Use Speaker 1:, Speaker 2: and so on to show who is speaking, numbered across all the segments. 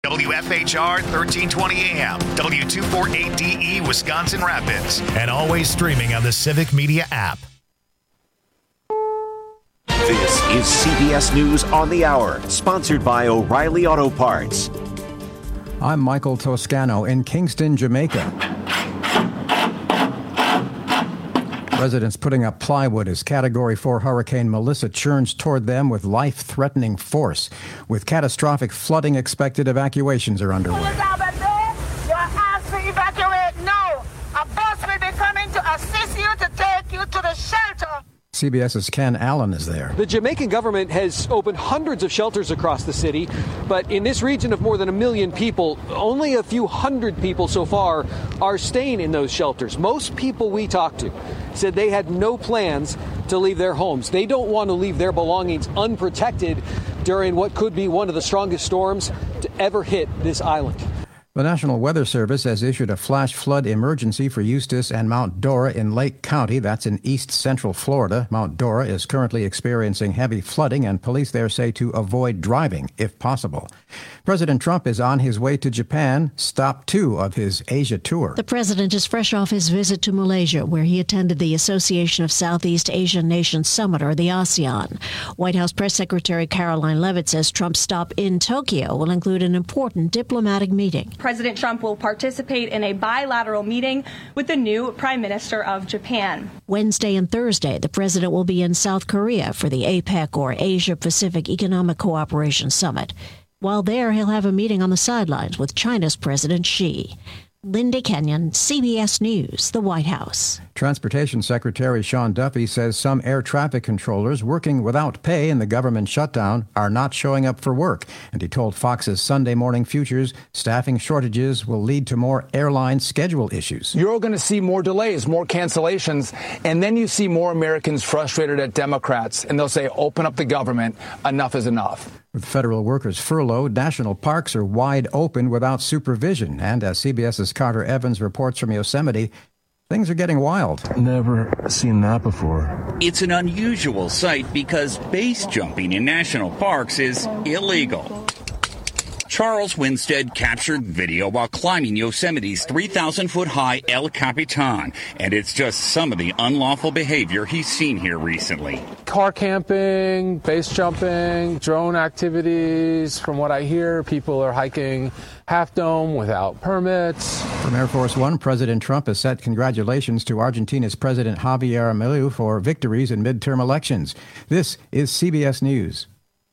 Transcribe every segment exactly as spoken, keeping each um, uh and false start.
Speaker 1: W F H R thirteen twenty A M, W two forty-eight D E, Wisconsin Rapids, and always streaming on the Civic Media app.
Speaker 2: This is C B S News on the Hour, sponsored by O'Reilly Auto Parts.
Speaker 3: I'm Michael Toscano in Kingston, Jamaica. Residents putting up plywood as Category four Hurricane Melissa churns toward them with life-threatening force. With catastrophic flooding expected, evacuations are underway.
Speaker 4: You're asked to evacuate now. A bus will be coming to assist you to take you to the shelter.
Speaker 3: CBS's Ken Allen is there.
Speaker 5: The Jamaican government has opened hundreds of shelters across the city, but in this region of more than a million people, only a few hundred people so far are staying in those shelters. Most people we talked to said they had no plans to leave their homes. They don't want to leave their belongings unprotected during what could be one of the strongest storms to ever hit this island.
Speaker 3: The National Weather Service has issued a flash flood emergency for Eustis and Mount Dora in Lake County. That's in east central Florida. Mount Dora is currently experiencing heavy flooding, and police there say to avoid driving if possible. President Trump is on his way to Japan, stop two of his Asia tour.
Speaker 6: The president is fresh off his visit to Malaysia, where he attended the Association of Southeast Asian Nations Summit, or the ASEAN. White House Press Secretary Caroline Leavitt says Trump's stop in Tokyo will include an important diplomatic meeting.
Speaker 7: President Trump will participate in a bilateral meeting with the new Prime Minister of Japan.
Speaker 6: Wednesday and Thursday, the president will be in South Korea for the APEC, or Asia-Pacific Economic Cooperation Summit. While there, he'll have a meeting on the sidelines with China's President Xi. Linda Kenyon, C B S News, the White House.
Speaker 3: Transportation Secretary Sean Duffy says some air traffic controllers working without pay in the government shutdown are not showing up for work. And he told Fox's Sunday Morning Futures staffing shortages will lead to more airline schedule issues.
Speaker 8: You're going to see more delays, more cancellations, and then you see more Americans frustrated at Democrats, and they'll say, open up the government, enough is enough.
Speaker 3: With federal workers furloughed, national parks are wide open without supervision. And as CBS's Carter Evans reports from Yosemite, things are getting wild.
Speaker 9: Never seen that before.
Speaker 10: It's an unusual sight because base jumping in national parks is illegal. Charles Winstead captured video while climbing Yosemite's three thousand foot high El Capitan, and it's just some of the unlawful behavior he's seen here recently.
Speaker 11: Car camping, base jumping, drone activities. From what I hear, people are hiking Half Dome without permits.
Speaker 3: From Air Force One, President Trump has sent congratulations to Argentina's President Javier Milei for victories in midterm elections. This is C B S News.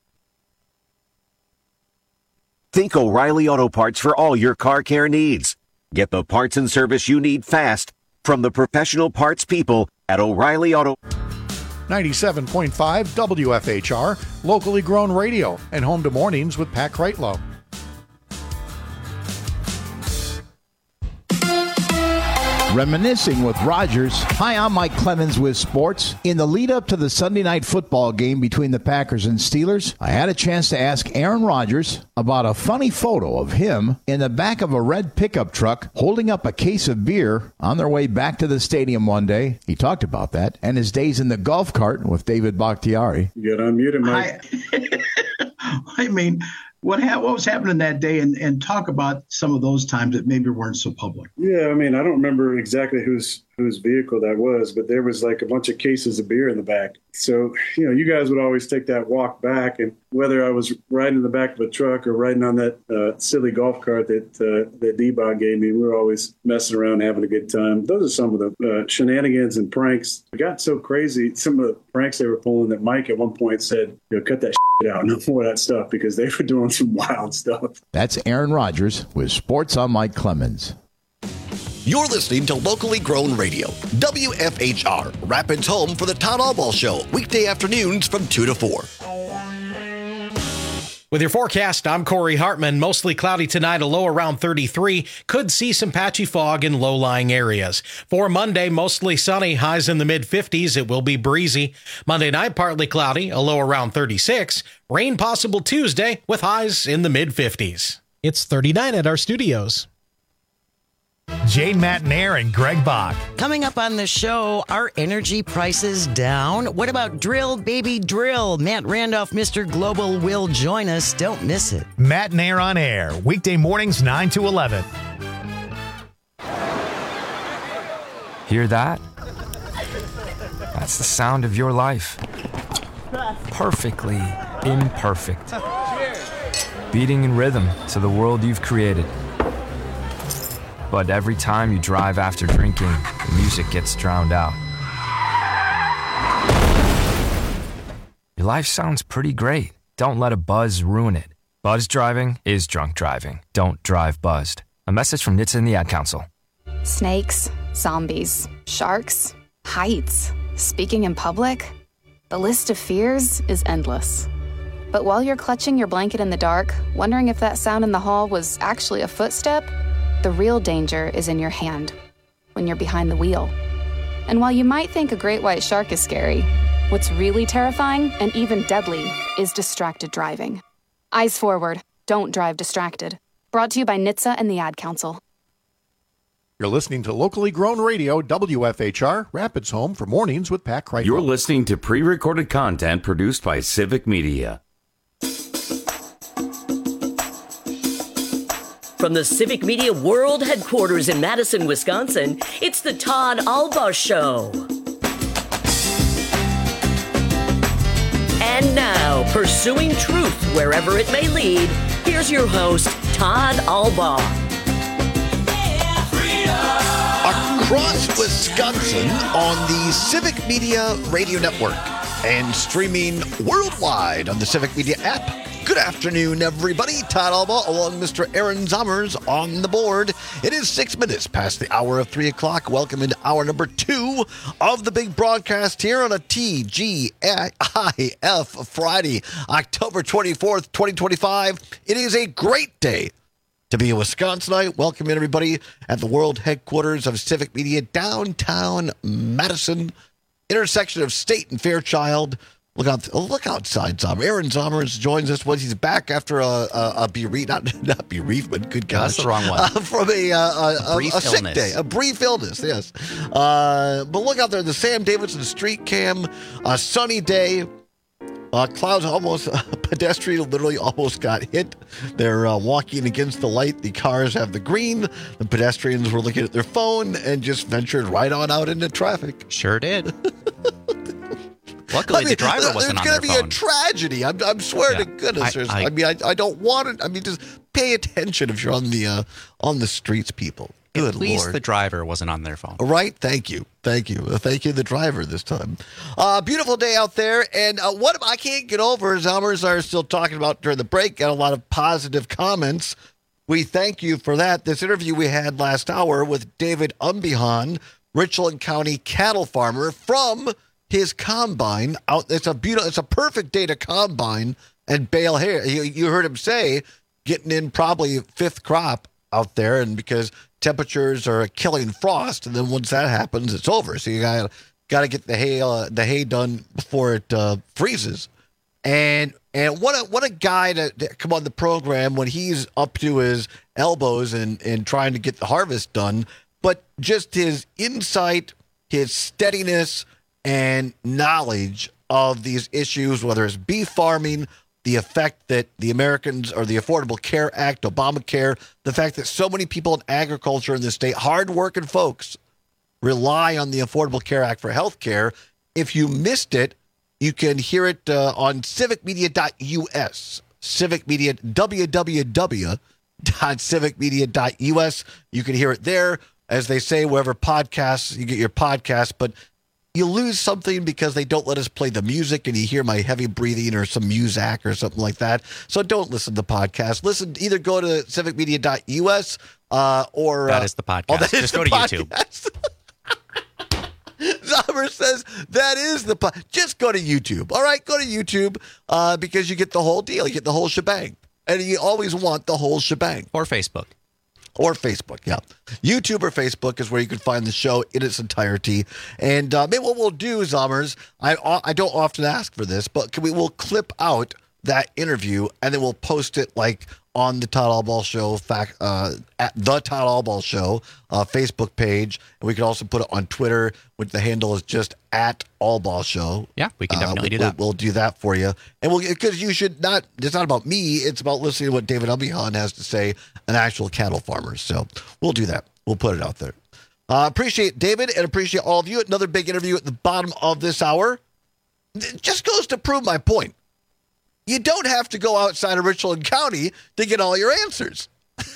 Speaker 2: Think O'Reilly Auto Parts for all your car care needs. Get the parts and service you need fast from the professional parts people at O'Reilly Auto.
Speaker 12: ninety-seven point five W F H R, locally grown radio, and home to mornings with Pat Kreitlow.
Speaker 13: Reminiscing with Rogers. Hi, I'm Mike Clemens with sports. In the lead up to the Sunday night football game between the Packers and Steelers, I had a chance to ask Aaron Rodgers about a funny photo of him in the back of a red pickup truck holding up a case of beer on their way back to the stadium one day. He talked about that and his days in the golf cart with David Bakhtiari.
Speaker 14: You got unmuted, Mike. I, I mean, What ha- what was happening that day, and, and talk about some of those times that maybe weren't so public.
Speaker 15: Yeah, I mean, I don't remember exactly whose whose vehicle that was, but there was like a bunch of cases of beer in the back. So, you know, you guys would always take that walk back, and whether I was riding in the back of a truck or riding on that uh, silly golf cart that uh, that D-Bot gave me, we were always messing around, having a good time. Those are some of the uh, shenanigans and pranks. It got so crazy, some of the pranks they were pulling, that Mike at one point said, you know, cut that shit out, no more of that stuff, because they were doing some wild stuff.
Speaker 13: That's Aaron Rodgers with Sports on Mike Clemens.
Speaker 16: You're listening to locally grown radio, W F H R, Rapids home for the Todd Albaugh Show, weekday afternoons from two to four.
Speaker 17: With your forecast, I'm Corey Hartman. Mostly cloudy tonight, a low around thirty-three. Could see some patchy fog in low-lying areas. For Monday, mostly sunny, highs in the mid-fifties. It will be breezy. Monday night, partly cloudy, a low around thirty-six. Rain possible Tuesday with highs in the mid-fifties.
Speaker 18: It's thirty-nine at our studios.
Speaker 1: Jane Matnair and Greg Bach.
Speaker 18: Coming up on the show, are energy prices down? What about drill, baby, drill? Matt Randolph, Mister Global, will join us. Don't miss it.
Speaker 1: Matnair on air, weekday mornings nine to eleven.
Speaker 19: Hear that? That's the sound of your life. Perfectly imperfect. Beating in rhythm to the world you've created. But every time you drive after drinking, the music gets drowned out. Your life sounds pretty great. Don't let a buzz ruin it. Buzz driving is drunk driving. Don't drive buzzed. A message from N H T S A and the Ad Council.
Speaker 20: Snakes, zombies, sharks, heights, speaking in public. The list of fears is endless. But while you're clutching your blanket in the dark, wondering if that sound in the hall was actually a footstep, the real danger is in your hand, when you're behind the wheel. And while you might think a great white shark is scary, what's really terrifying and even deadly is distracted driving. Eyes forward, don't drive distracted. Brought to you by N H T S A and the Ad Council.
Speaker 12: You're listening to locally grown radio, W F H R, Rapids Home for Mornings with Pat Kreitlow.
Speaker 21: You're listening to pre-recorded content produced by Civic Media.
Speaker 22: From the Civic Media World Headquarters in Madison, Wisconsin, it's the Todd Albaugh Show. And now, pursuing truth wherever it may lead, here's your host, Todd Albaugh.
Speaker 23: Across Wisconsin on the Civic Media Radio Network and streaming worldwide on the Civic Media app. Good afternoon, everybody. Todd Albaugh along with Mister Aaron Zommers on the board. It is six minutes past the hour of three o'clock. Welcome into hour number two of the big broadcast here on a T G I F Friday, October twenty-fourth, twenty twenty-five. It is a great day to be a Wisconsinite. Welcome in, everybody, at the world headquarters of Civic Media, downtown Madison, intersection of State and Fairchild. Look out! Look outside, Zommer. Aaron Zommers joins us once he's back after a, a, a bereavement, not, not bereavement. Good gosh,
Speaker 24: that's the wrong one.
Speaker 23: Uh, from a, uh, a,
Speaker 24: a, brief
Speaker 23: a, a sick
Speaker 24: illness.
Speaker 23: day, a brief illness. Yes, uh, but look out there. The Sam Davidson Street Cam, a sunny day. Uh, clouds almost, uh, pedestrian literally almost got hit. They're uh, walking against the light. The cars have the green. The pedestrians were looking at their phone and just ventured right on out into traffic.
Speaker 24: Sure did. Luckily,
Speaker 23: I mean,
Speaker 24: the driver wasn't on their phone.
Speaker 23: There's going to be a tragedy. I'm, I'm swearing
Speaker 24: yeah.
Speaker 23: to goodness.
Speaker 24: I, I,
Speaker 23: I mean, I, I don't want it. I mean, just pay attention if you're on the uh, on the streets, people. Good
Speaker 24: At least
Speaker 23: Lord.
Speaker 24: the driver wasn't on their phone.
Speaker 23: Right? Thank you. Thank you. Uh, thank you, the driver, this time. Uh, beautiful day out there. And uh, what I can't get over, Zommers are still talking about during the break, got a lot of positive comments. We thank you for that. This interview we had last hour with David Umbihan, Richland County cattle farmer, from his combine out. It's a beautiful, it's a perfect day to combine and bale hay. You, you heard him say, getting in probably fifth crop out there, and because temperatures are killing frost, and then once that happens, it's over. So you got got to get the hay uh, the hay done before it uh, freezes. And and what a what a guy to, to come on the program when he's up to his elbows and and trying to get the harvest done, but just his insight, his steadiness, and knowledge of these issues, whether it's beef farming, the effect that the Americans or the Affordable Care Act, Obamacare, the fact that so many people in agriculture in this state, hardworking folks, rely on the Affordable Care Act for health care. If you missed it, you can hear it uh, on civic media dot U S. Civic Media, w w w dot civic media dot U S. You can hear it there. As they say, wherever podcasts, you get your podcasts, but you lose something because they don't let us play the music and you hear my heavy breathing or some music or something like that. So don't listen to the podcast. Listen, either go to civic media dot U S uh, or...
Speaker 24: That
Speaker 23: uh,
Speaker 24: is the podcast.
Speaker 23: Oh, that
Speaker 24: Just
Speaker 23: is
Speaker 24: go
Speaker 23: the
Speaker 24: to
Speaker 23: podcast. YouTube. Zommer says that is the... Po- Just go to YouTube. All right, go to YouTube uh, because you get the whole deal. You get the whole shebang. And you always want the whole shebang.
Speaker 24: Or Facebook.
Speaker 23: Or Facebook, yeah. YouTube or Facebook is where you can find the show in its entirety. And uh, maybe what we'll do, Zommers, I I don't often ask for this, but can we, we'll clip out that interview, and then we'll post it like on the Todd Allball Show, fact, uh, at the Todd Allball Show uh, Facebook page. And we can also put it on Twitter, which the handle is just at Allball Show.
Speaker 24: Yeah, we can definitely
Speaker 23: uh, we'll,
Speaker 24: do that.
Speaker 23: We'll, we'll do that for you. And we'll, because you should not, it's not about me, it's about listening to what David Umbihan has to say, an actual cattle farmer. So we'll do that. We'll put it out there. Uh, appreciate David and appreciate all of you. Another big interview at the bottom of this hour. It just goes to prove my point. You don't have to go outside of Richland County to get all your answers.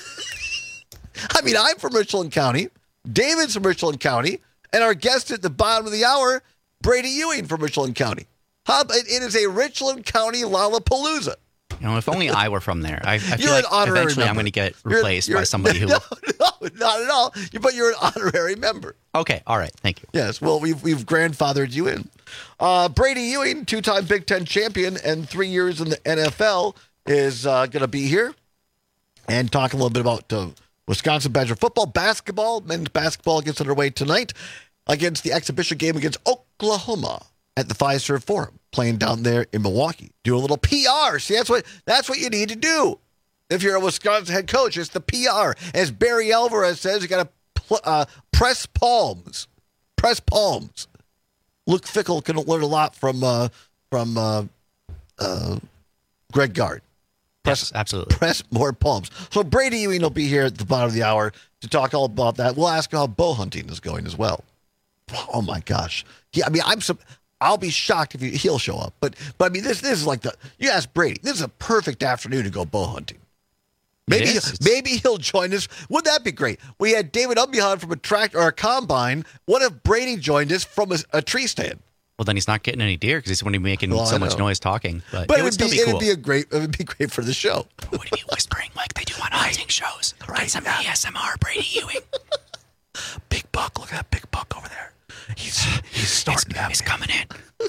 Speaker 23: I mean, I'm from Richland County. David's from Richland County. And our guest at the bottom of the hour, Brady Ewing from Richland County. How, it, it is a Richland County Lollapalooza.
Speaker 24: You know, if only I were from there. I, I feel
Speaker 23: You're
Speaker 24: like
Speaker 23: an honorary
Speaker 24: eventually
Speaker 23: member.
Speaker 24: I'm going to get
Speaker 23: You're-
Speaker 24: replaced
Speaker 23: you're-
Speaker 24: by somebody who...
Speaker 23: No, no, not at all. But you're an honorary member.
Speaker 24: Okay, all right, thank you.
Speaker 23: Yes, well, we've we've grandfathered you in. Uh, Brady Ewing, two-time Big Ten champion and three years in the N F L, is uh, going to be here and talk a little bit about uh, Wisconsin Badger football, basketball. Men's basketball gets underway tonight against the exhibition game against Oklahoma at the Fiserv Forum, playing down there in Milwaukee. Do a little P R. See, that's what that's what you need to do. If you're a Wisconsin head coach, it's the P R. As Barry Alvarez says, you got to pl- uh, press palms. Press palms. Luke Fickle can learn a lot from uh, from uh, uh, Greg Gard. Press,
Speaker 24: yes, absolutely.
Speaker 23: Press more palms. So Brady Ewing will be here at the bottom of the hour to talk all about that. We'll ask him how bow hunting is going as well. Oh my gosh. Yeah, I mean, I'm so, I'll be shocked if he, he'll show up. But but I mean, this this is like the you ask Brady. This is a perfect afternoon to go bow hunting. Maybe
Speaker 24: It is.
Speaker 23: maybe he'll join us. Wouldn't that be great? We had David Umbihan from a tractor or a combine. What if Brady joined us from a, a tree stand?
Speaker 24: Well, then he's not getting any deer because he's going to be making
Speaker 23: Well,
Speaker 24: so
Speaker 23: I
Speaker 24: much
Speaker 23: know.
Speaker 24: noise talking. But,
Speaker 23: But
Speaker 24: it
Speaker 23: it
Speaker 24: would
Speaker 23: would
Speaker 24: still
Speaker 23: be,
Speaker 24: be, cool.
Speaker 23: it'd be a great it would be great for the show.
Speaker 24: Would he be whispering like they do on hunting shows?
Speaker 23: Right.
Speaker 24: Get some A S M R, Brady Ewing.
Speaker 23: Big buck, look at that big buck over there. He's he's starting
Speaker 24: He's coming in.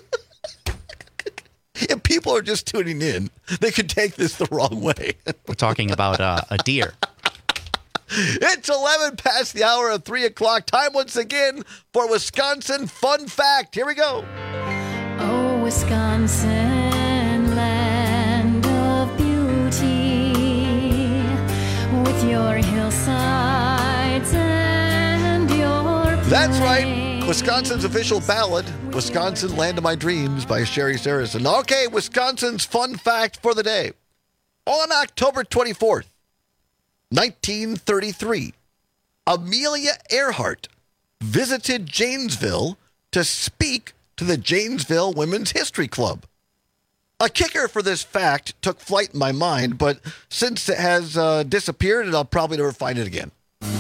Speaker 23: If people are just tuning in, they could take this the wrong way.
Speaker 24: We're talking about uh, a deer.
Speaker 23: It's eleven past the hour of three o'clock. Time once again for Wisconsin Fun Fact. Here we go.
Speaker 4: Oh, Wisconsin, land of beauty, with your hillsides and your
Speaker 23: That's right. Wisconsin's official ballad, Wisconsin Land of My Dreams by Sherry Saracen. Okay, Wisconsin's Fun Fact for the day. On October twenty-fourth, nineteen thirty-three, Amelia Earhart visited Janesville to speak to the Janesville Women's History Club. A kicker for this fact took flight in my mind, but since it has uh, disappeared, and I'll probably never find it again.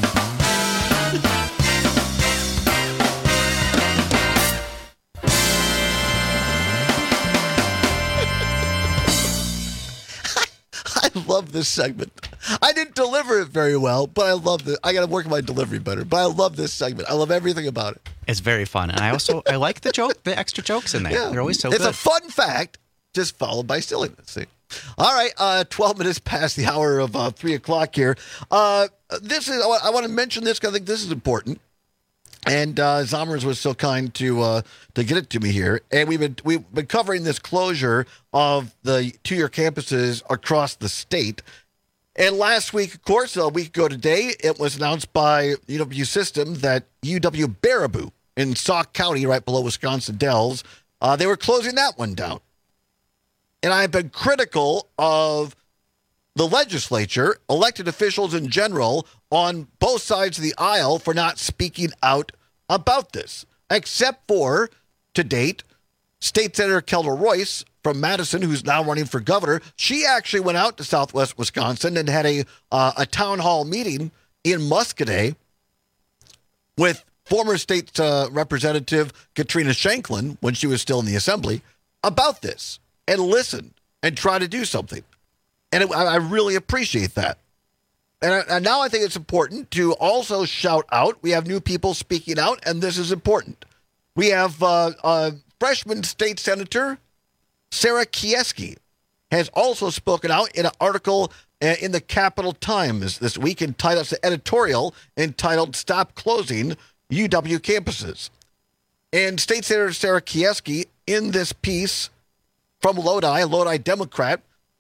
Speaker 23: I love this segment. I didn't deliver it very well, but I love it. I got to work on my delivery better, but I love this segment. I love everything about it.
Speaker 24: It's very fun, and I also I like the joke, the extra jokes in there.
Speaker 23: Yeah.
Speaker 24: They're always so
Speaker 23: it's
Speaker 24: good.
Speaker 23: a fun fact, just followed by silliness. See? All right, uh, twelve minutes past the hour of uh, three o'clock here. Uh, this is I want, I want to mention this because I think this is important. And uh, Zommers was so kind to uh, to get it to me here, and we've been we've been covering this closure of the two-year campuses across the state. And last week, of course, a week ago today, it was announced by U W System that U W Baraboo in Sauk County, right below Wisconsin Dells, uh, they were closing that one down. And I've been critical of the legislature, elected officials in general, on both sides of the aisle for not speaking out about this, except for, to date, State Senator Kelda Royce from Madison, who's now running for governor. She actually went out to Southwest Wisconsin and had a uh, a town hall meeting in Muscoda with former state uh, representative Katrina Shanklin when she was still in the assembly about this and listened and tried to do something. And it, I really appreciate that. And, I, and now I think it's important to also shout out. We have new people speaking out, and this is important. We have uh, uh, freshman state senator Sarah Kieski has also spoken out in an article uh, in the Capital Times this week entitled, it's an editorial entitled "Stop Closing U W Campuses." And State Senator Sarah Kieski, in this piece from Lodi, a Lodi Democrat,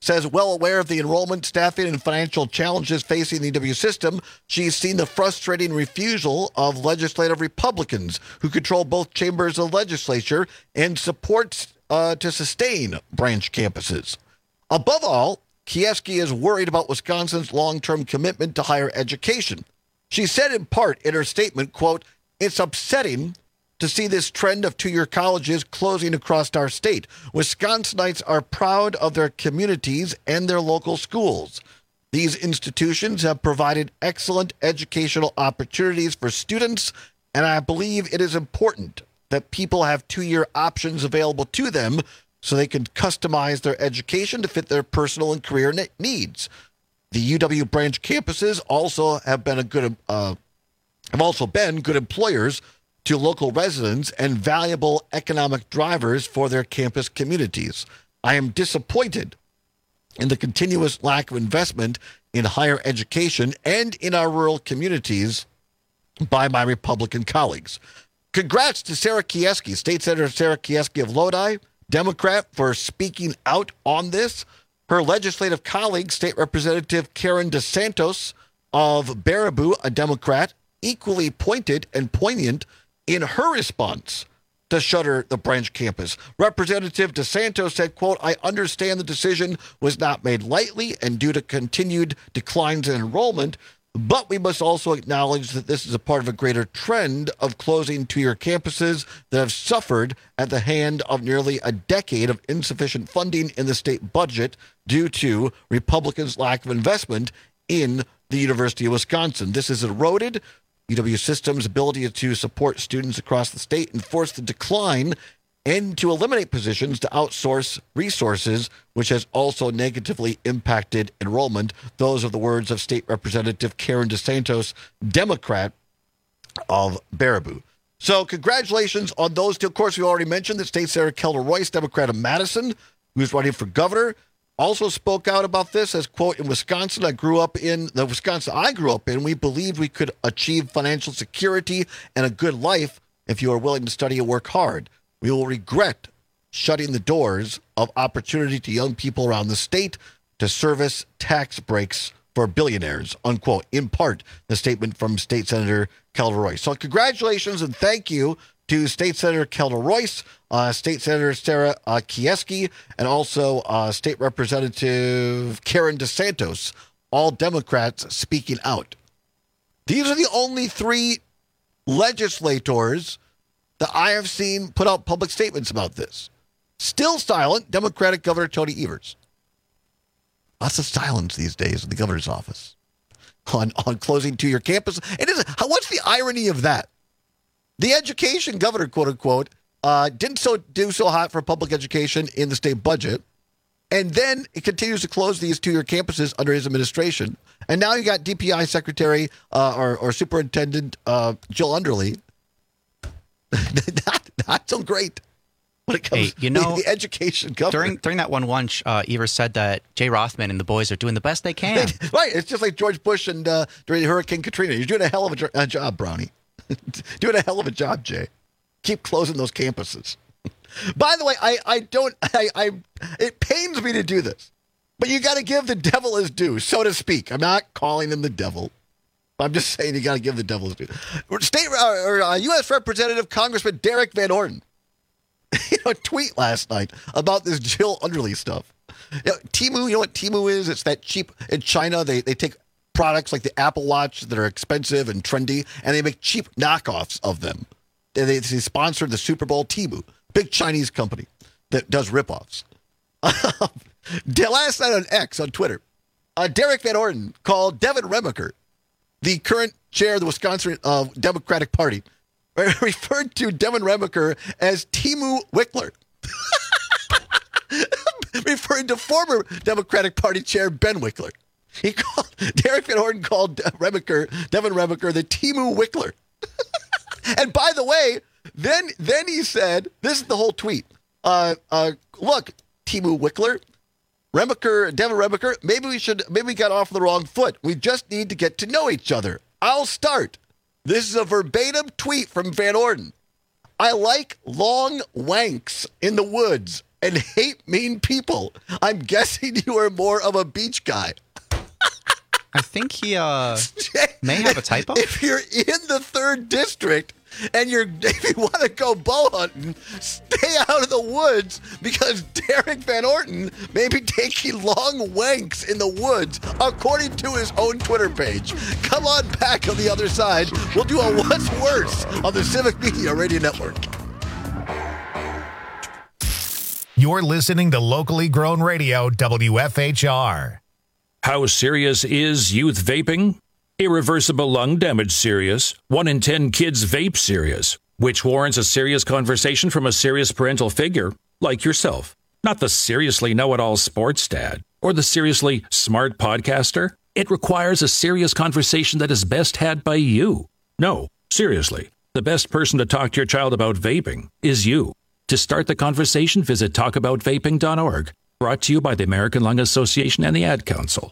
Speaker 23: says, well aware of the enrollment, staffing, and financial challenges facing the E W system, she's seen the frustrating refusal of legislative Republicans who control both chambers of the legislature and supports uh, to sustain branch campuses. Above all, Kieski is worried about Wisconsin's long-term commitment to higher education. She said in part in her statement, quote, it's upsetting to see this trend of two-year colleges closing across our state. Wisconsinites are proud of their communities and their local schools. These institutions have provided excellent educational opportunities for students, and I believe it is important that people have two-year options available to them so they can customize their education to fit their personal and career ne- needs. The U W branch campuses also have been a good uh, have also been good employers to local residents and valuable economic drivers for their campus communities. I am disappointed in the continuous lack of investment in higher education and in our rural communities by my Republican colleagues. Congrats to Sarah Kieski, State Senator Sarah Kieski of Lodi, Democrat, for speaking out on this. Her legislative colleague, State Representative Karen DeSantos of Baraboo, a Democrat, equally pointed and poignant in her response to shutter the branch campus. Representative DeSantos said, quote, I understand the decision was not made lightly and due to continued declines in enrollment, but we must also acknowledge that this is a part of a greater trend of closing two-year campuses that have suffered at the hand of nearly a decade of insufficient funding in the state budget due to Republicans' lack of investment in the University of Wisconsin. This has eroded U W system's ability to support students across the state and force the decline and to eliminate positions to outsource resources, which has also negatively impacted enrollment. Those are the words of State Representative Karen DeSantos, Democrat of Baraboo. So congratulations on those two. Of course, we already mentioned that State Senator Kelda Royce, Democrat of Madison, who's running for governor, also spoke out about this as, quote, in Wisconsin, I grew up in, the Wisconsin I grew up in, we believed we could achieve financial security and a good life if you are willing to study and work hard. We will regret shutting the doors of opportunity to young people around the state to service tax breaks for billionaires, unquote. In part, the statement from State Senator Kelda Royce. So congratulations and thank you to State Senator Kelda Royce, uh, State Senator Sarah uh, Kieski, and also uh, State Representative Karen DeSantos, all Democrats speaking out. These are the only three legislators that I have seen put out public statements about this. Still silent, Democratic Governor Tony Evers. Lots of silence these days in the governor's office on, on closing two-year campus. It is, what's the irony of that? The education governor, quote unquote, uh, didn't so do so hot for public education in the state budget. And then it continues to close these two-year campuses under his administration. And now you got D P I Secretary uh, or, or Superintendent uh, Jill Underly. not, not so great when it comes
Speaker 24: hey, you know,
Speaker 23: to the education governor.
Speaker 24: During, during that one lunch, uh, Evers said that Jay Rothman and the boys are doing the best they can.
Speaker 23: Right. It's just like George Bush and uh, during Hurricane Katrina. You're doing a hell of a, jo- a job, Brownie. Doing a hell of a job, Jay. Keep closing those campuses. By the way, I, I don't, I, I, it pains me to do this, but you got to give the devil his due, so to speak. I'm not calling him the devil. I'm just saying you got to give the devil his due. State or uh, U S Representative Congressman Derek Van Orden, you know, a tweet last night about this Jill Underly stuff. You know, Temu, you know what Temu is? It's that cheap in China. They they take products like the Apple Watch that are expensive and trendy, and they make cheap knockoffs of them. They, they, they sponsored the Super Bowl. Temu, big Chinese company that does ripoffs. Last night on X, on Twitter, uh, Derek Van Orden called Devin Remaker, the current chair of the Wisconsin uh, Democratic Party, referred to Devin Remaker as Temu Wickler. Referring to former Democratic Party chair Ben Wickler. He called Derek Van Orden called Remaker, Devin Remaker, the Temu Wickler. And by the way, then then he said, this is the whole tweet. Uh, uh, look, Temu Wickler, Remaker, Devin Remaker, maybe we should, maybe we got off the wrong foot. We just need to get to know each other. I'll start. This is a verbatim tweet from Van Orden. I like long wanks in the woods and hate mean people. I'm guessing you are more of a beach guy.
Speaker 24: I think he uh, may have a typo.
Speaker 23: If you're in the third district and you're if you want to go bow hunting, stay out of the woods because Derek Van Orton may be taking long wanks in the woods, according to his own Twitter page. Come on back on the other side. We'll do a What's Worse on the Civic Media Radio Network.
Speaker 1: You're listening to Locally Grown Radio, W F H R.
Speaker 5: How serious is youth vaping? Irreversible lung damage serious. One in ten kids vape serious, which warrants a serious conversation from a serious parental figure like yourself. Not the seriously know-it-all sports dad or the seriously smart podcaster. It requires a serious conversation that is best had by you. No, seriously, the best person to talk to your child about vaping is you. To start the conversation, visit talk about vaping dot org. Brought to you by the American Lung Association and the Ad Council.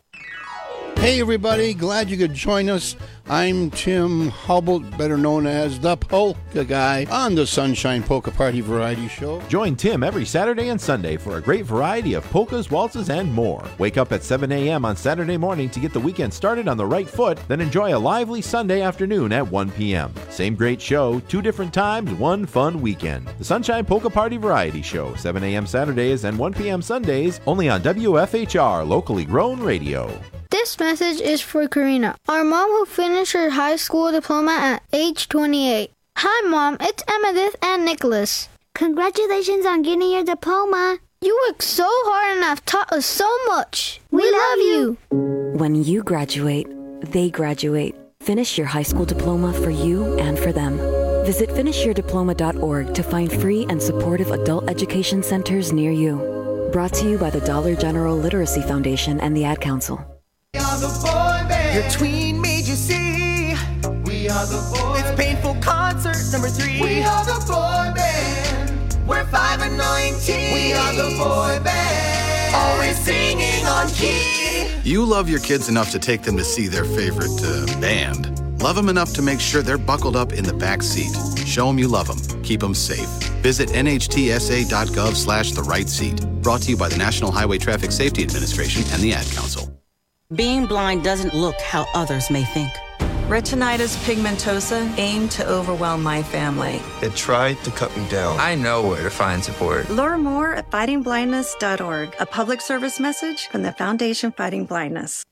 Speaker 6: Hey everybody, glad you could join us. I'm Tim Hubble, better known as the Polka Guy, on the Sunshine Polka Party Variety Show.
Speaker 7: Join Tim every Saturday and Sunday for a great variety of polkas, waltzes, and more. Wake up at seven a.m. on Saturday morning to get the weekend started on the right foot, then enjoy a lively Sunday afternoon at one p.m. Same great show, two different times, one fun weekend. The Sunshine Polka Party Variety Show, seven a.m. Saturdays and one p.m. Sundays, only on W F H R, locally grown radio.
Speaker 8: This message is for Karina, our mom who finished her high school diploma at age twenty-eight. Hi, Mom. It's Emmettith and Nicholas.
Speaker 25: Congratulations on getting your diploma.
Speaker 8: You worked so hard and have taught us so much. We, we love you.
Speaker 26: When you graduate, they graduate. Finish your high school diploma for you and for them. Visit finish your diploma dot org to find free and supportive adult education centers near you. Brought to you by the Dollar General Literacy Foundation and the Ad Council.
Speaker 27: We are the boy band. Your tween made you see. We are the boy band. It's Painful Concert number three. We are the boy band. We're five and nineteen. We are the boy band. Always singing on key.
Speaker 28: You love your kids enough to take them to see their favorite uh, band. Love them enough to make sure they're buckled up in the back seat. Show them you love them. Keep them safe. Visit N H T S A dot gov slash the right seat. Brought to you by the National Highway Traffic Safety Administration and the Ad Council.
Speaker 29: Being blind doesn't look how others may think.
Speaker 30: Retinitis pigmentosa aimed to overwhelm my family.
Speaker 31: It tried to cut me down. I know where to find support.
Speaker 32: Learn more at fighting blindness dot org, a public service message from the Foundation Fighting Blindness.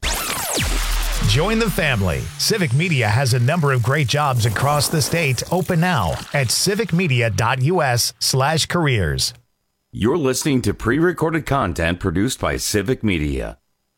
Speaker 1: Join the family. Civic Media has a number of great jobs across the state open now at civic media dot u s slash careers.
Speaker 21: You're listening to pre-recorded content produced by Civic Media.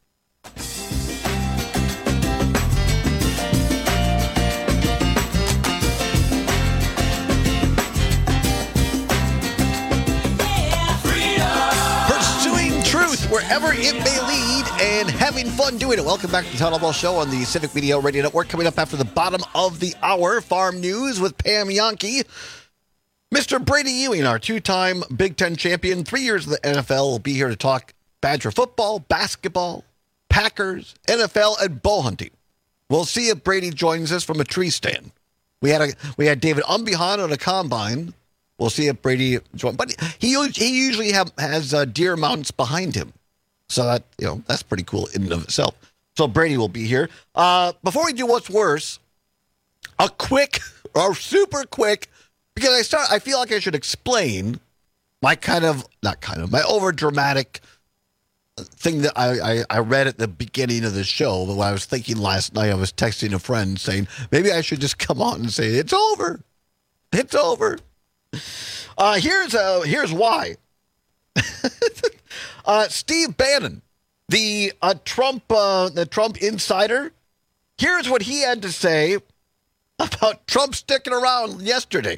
Speaker 23: Wherever it may lead and having fun doing it. Welcome back to the Town Hall Ball Show on the Civic Media Radio Network. Coming up after the bottom of the hour, Farm News with Pam Yankee. Mister Brady Ewing, our two-time Big Ten champion, three years in the N F L, will be here to talk Badger football, basketball, Packers, N F L, and bow hunting. We'll see if Brady joins us from a tree stand. We had a we had David Umbihan on a combine. We'll see if Brady joins. But he, he usually have, has uh, deer mounts behind him. So that, you know, that's pretty cool in and of itself. So Brady will be here. Uh, before we do What's Worse, a quick or super quick, because I start, I feel like I should explain my kind of, not kind of, my over dramatic thing that I, I, I read at the beginning of the show. When I was thinking last night, I was texting a friend saying, maybe I should just come on and say, it's over. It's over. Uh, here's, uh, here's why. Uh, Steve Bannon, the uh, Trump, uh, the Trump insider, here's what he had to say about Trump sticking around yesterday.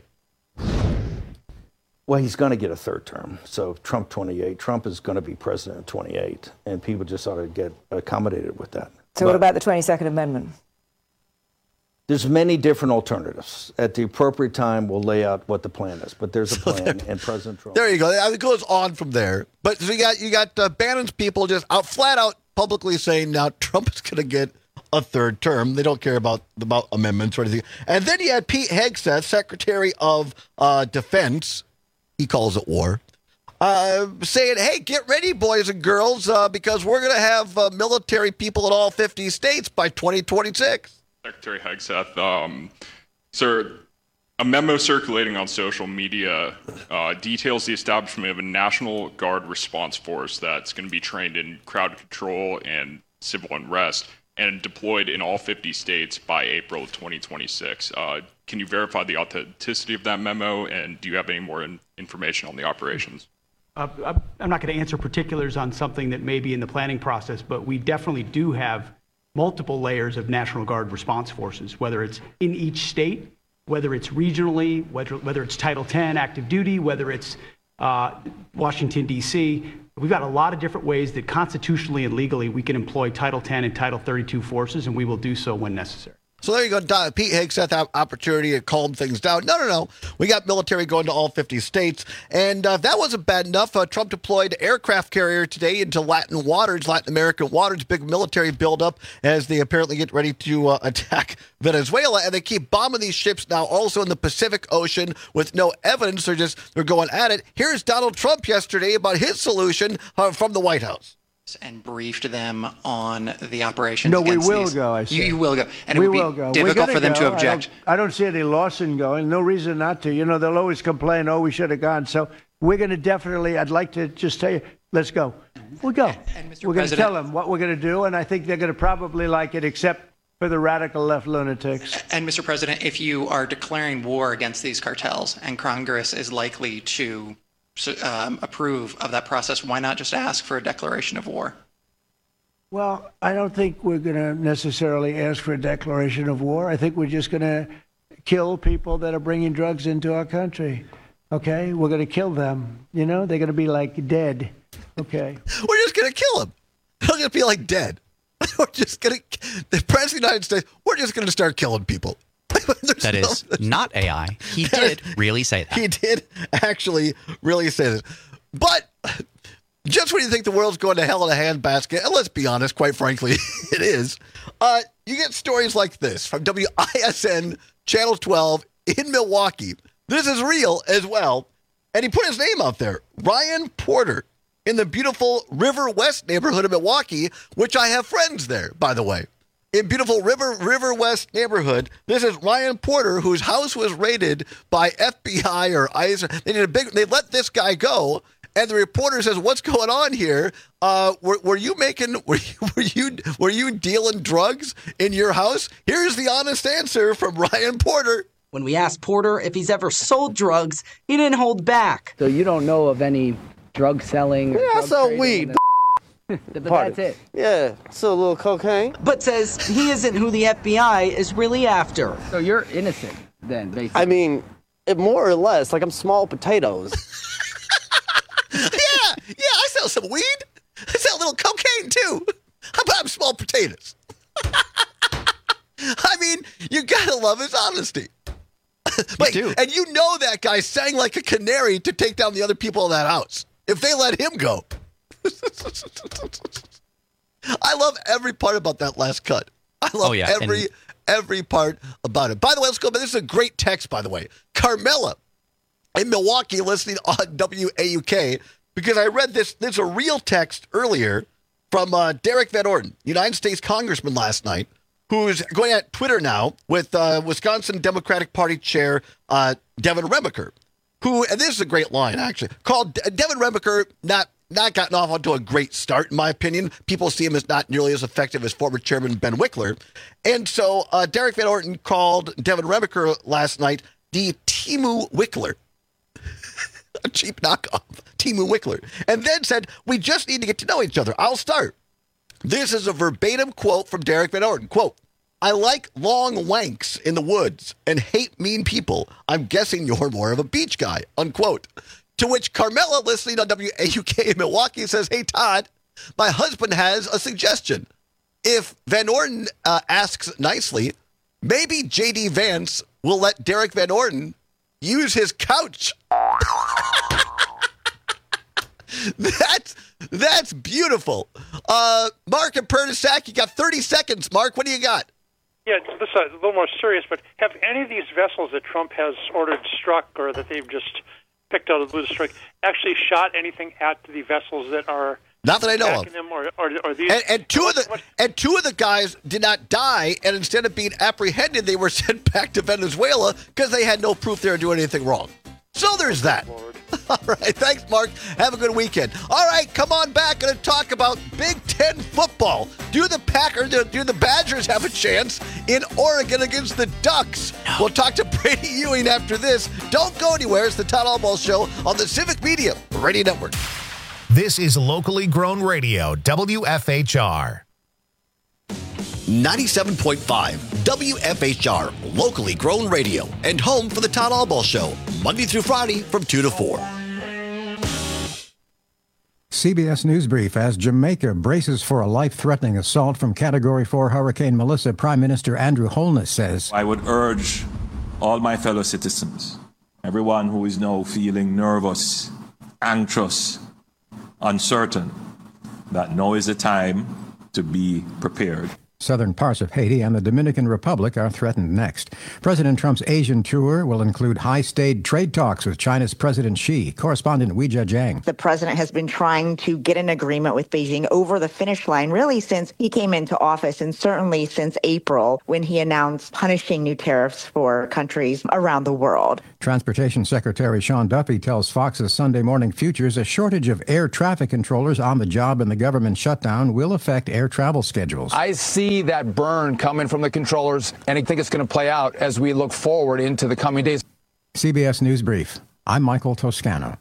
Speaker 33: Well, he's going to get a third term. So Trump twenty-eight, Trump is going to be president at twenty-eight, and people just ought to get accommodated with that.
Speaker 34: So but what about the twenty-second Amendment?
Speaker 33: There's many different alternatives. At the appropriate time, we'll lay out what the plan is. But there's a plan, so there, and President Trump.
Speaker 23: There you go. It goes on from there. But so you got you got uh, Bannon's people just out flat out publicly saying now Trump is going to get a third term. They don't care about about amendments or anything. And then you had Pete Hegseth, Secretary of uh, Defense. He calls it war. uh, saying, hey, get ready, boys and girls, uh, because we're going to have uh, military people in all fifty states by twenty twenty-six.
Speaker 2: Secretary Hegseth, um, sir, a memo circulating on social media uh, details the establishment of a National Guard response force that's going to be trained in crowd control and civil unrest and deployed in all fifty states by April of twenty twenty-six. Uh, can you verify the authenticity of that memo, and do you have any more in- information on the operations?
Speaker 3: Uh, I'm not going to answer particulars on something that may be in the planning process, but we definitely do have multiple layers of National Guard response forces, whether it's in each state, whether it's regionally, whether, whether it's Title ten active duty, whether it's uh, Washington, D C. We've got a lot of different ways that constitutionally and legally we can employ Title ten and Title thirty-two forces, and we will do so when necessary.
Speaker 23: So there you go. Don, Pete Hegseth had opportunity to calm things down. No, no, no. We got military going to all fifty states. And uh, if that wasn't bad enough, uh, Trump deployed aircraft carrier today into Latin waters, Latin American waters, big military buildup as they apparently get ready to uh, attack Venezuela. And they keep bombing these ships now also in the Pacific Ocean with no evidence. They're just, they're going at it. Here's Donald Trump yesterday about his solution uh, from the White House.
Speaker 24: And briefed them on the operations.
Speaker 9: No, we
Speaker 24: against
Speaker 9: will
Speaker 24: these.
Speaker 9: go. I said.
Speaker 24: You, you will go, and
Speaker 9: we
Speaker 24: it would
Speaker 9: will
Speaker 24: be
Speaker 9: go.
Speaker 24: difficult for them
Speaker 9: go.
Speaker 24: to object.
Speaker 9: I don't, I don't see any loss in going. No reason not to. You know, they'll always complain. Oh, we should have gone. So we're going to definitely. I'd like to just tell you, let's go. We'll go.
Speaker 24: And, and Mister
Speaker 9: We're going to
Speaker 24: President,
Speaker 9: tell them what we're going to do, and I think they're going to probably like it, except for the radical left lunatics.
Speaker 24: And Mister President, if you are declaring war against these cartels, and Congress is likely to um, approve of that process, why not just ask for a declaration of war?
Speaker 9: Well, I don't think we're going to necessarily ask for a declaration of war. I think we're just going to kill people that are bringing drugs into our country. Okay? We're going to kill them. You know, they're going to be like dead. Okay?
Speaker 23: We're just going to kill them. They're going to be like dead. We're just going to, the President of the United States, we're just going to start killing people.
Speaker 24: That is
Speaker 23: no,
Speaker 24: not A I. He did really say that.
Speaker 23: He did actually really say that. But just when you think the world's going to hell in a handbasket, and let's be honest, quite frankly, it is, uh, you get stories like this from W I S N Channel twelve in Milwaukee. This is real as well. And he put his name out there, Ryan Porter, in the beautiful River West neighborhood of Milwaukee, which I have friends there, by the way. In beautiful River River West neighborhood, this is Ryan Porter, whose house was raided by F B I or ICE. They did a big. They let this guy go. And the reporter says, "What's going on here? Uh, were, were you making? Were you, were you were you dealing drugs in your house?" Here's the honest answer from Ryan Porter.
Speaker 10: When we asked Porter if he's ever sold drugs, he didn't hold back.
Speaker 11: So you don't know of any drug selling? Or
Speaker 12: yeah,
Speaker 11: drug
Speaker 12: I sell
Speaker 11: trading
Speaker 12: weed.
Speaker 11: The- but that's it.
Speaker 12: Yeah, sell a little cocaine.
Speaker 10: But says he isn't who the F B I is really after.
Speaker 11: So you're innocent then, basically.
Speaker 12: I mean, it, more or less. Like I'm small potatoes.
Speaker 23: yeah, yeah, I sell some weed. I sell a little cocaine too. How about I'm small potatoes? I mean, you gotta love his honesty. Like,
Speaker 24: do.
Speaker 23: And you know that guy sang like a canary to take down the other people in that house. If they let him go. I love every part about that last cut. I love
Speaker 24: Oh, yeah,
Speaker 23: every
Speaker 24: and-
Speaker 23: every part about it. By the way, let's go. This is a great text, by the way. Carmela in Milwaukee listening on W A U K, because I read this. There's a real text earlier from uh, Derek Van Orden, United States Congressman last night, who's going at Twitter now with uh, Wisconsin Democratic Party Chair uh, Devin Remiker, who, and this is a great line, actually, called De- Devin Remiker not not gotten off onto a great start, in my opinion. People see him as not nearly as effective as former Chairman Ben Wickler. And so uh, Derek Van Orden called Devin Remiker last night the Timu Wickler. A cheap knockoff, Timu Wickler. And then said, we just need to get to know each other. I'll start. This is a verbatim quote from Derek Van Orden. Quote, I like long wanks in the woods and hate mean people. I'm guessing you're more of a beach guy, unquote. To which Carmela, listening on W A U K in Milwaukee, says, hey, Todd, my husband has a suggestion. If Van Orden uh, asks nicely, maybe J D Vance will let Derek Van Orden use his couch. That's that's beautiful. Uh, Mark and Pernisac, you got thirty seconds. Mark, what do you got?
Speaker 13: Yeah, this is a little more serious, but have any of these vessels that Trump has ordered struck or that they've just
Speaker 4: picked out of the Buddhist strike, actually shot anything at the vessels that are
Speaker 23: not that I know of.
Speaker 4: Them or, or, or these,
Speaker 23: and, and two of the and two of the guys did not die, and instead of being apprehended, they were sent back to Venezuela because they had no proof they were doing anything wrong. So there's that. All right, thanks, Mark. Have a good weekend. All right, come on back. Going to talk about Big Ten football. Do the Packers, do the Badgers have a chance in Oregon against the Ducks? No. We'll talk to Brady Ewing after this. Don't go anywhere. It's the Todd Albaugh Show on the Civic Media Radio Network.
Speaker 1: This is locally grown radio, W F H R.
Speaker 23: ninety-seven point five W F H R, locally grown radio, and home for the Todd Albaugh Show, Monday through Friday from two to four.
Speaker 5: C B S News Brief. As Jamaica braces for a life-threatening assault from Category four Hurricane Melissa, Prime Minister Andrew Holness says,
Speaker 6: I would urge all my fellow citizens, everyone who is now feeling nervous, anxious, uncertain, that now is the time to be prepared.
Speaker 5: Southern parts of Haiti and the Dominican Republic are threatened next. President Trump's Asian tour will include high-stakes trade talks with China's President Xi. Correspondent Weijia Jiang.
Speaker 7: The president has been trying to get an agreement with Beijing over the finish line really since he came into office, and certainly since April when he announced punishing new tariffs for countries around the world.
Speaker 5: Transportation Secretary Sean Duffy tells Fox's Sunday Morning Futures a shortage of air traffic controllers on the job in the government shutdown will affect air travel schedules.
Speaker 13: I see that burn coming from the controllers, and I think it's going to play out as we look forward into the coming days.
Speaker 5: C B S News Brief. I'm Michael Toscano.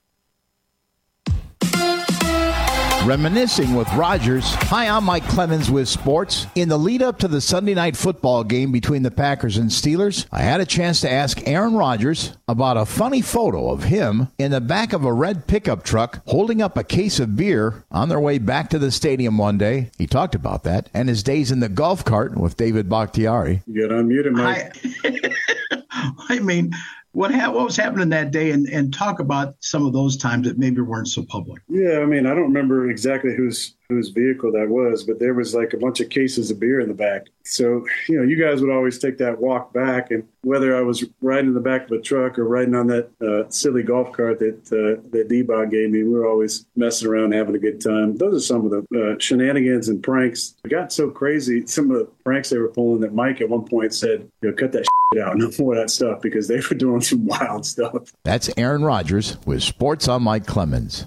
Speaker 14: Reminiscing with Rogers. Hi, I'm Mike Clemens with sports. In the lead up to the Sunday night football game between the Packers and Steelers, I had a chance to ask Aaron Rodgers about a funny photo of him in the back of a red pickup truck holding up a case of beer on their way back to the stadium one day. He talked about that and his days in the golf cart with David Bakhtiari.
Speaker 15: You got unmuted, Mike. I, I mean, What ha- what was happening that day, and, and talk about some of those times that maybe weren't so public.
Speaker 16: Yeah, I mean, I don't remember exactly whose whose vehicle that was, but there was like a bunch of cases of beer in the back. So, you know, you guys would always take that walk back, and whether I was riding in the back of a truck or riding on that uh, silly golf cart that uh, that D-Bog gave me, we were always messing around, having a good time. Those are some of the uh, shenanigans and pranks. It got so crazy, some of the pranks they were pulling, that Mike at one point said, you know, cut that shit out, no more of that stuff, because they were doing some wild stuff.
Speaker 14: That's Aaron Rodgers with Sports on Mike Clemens.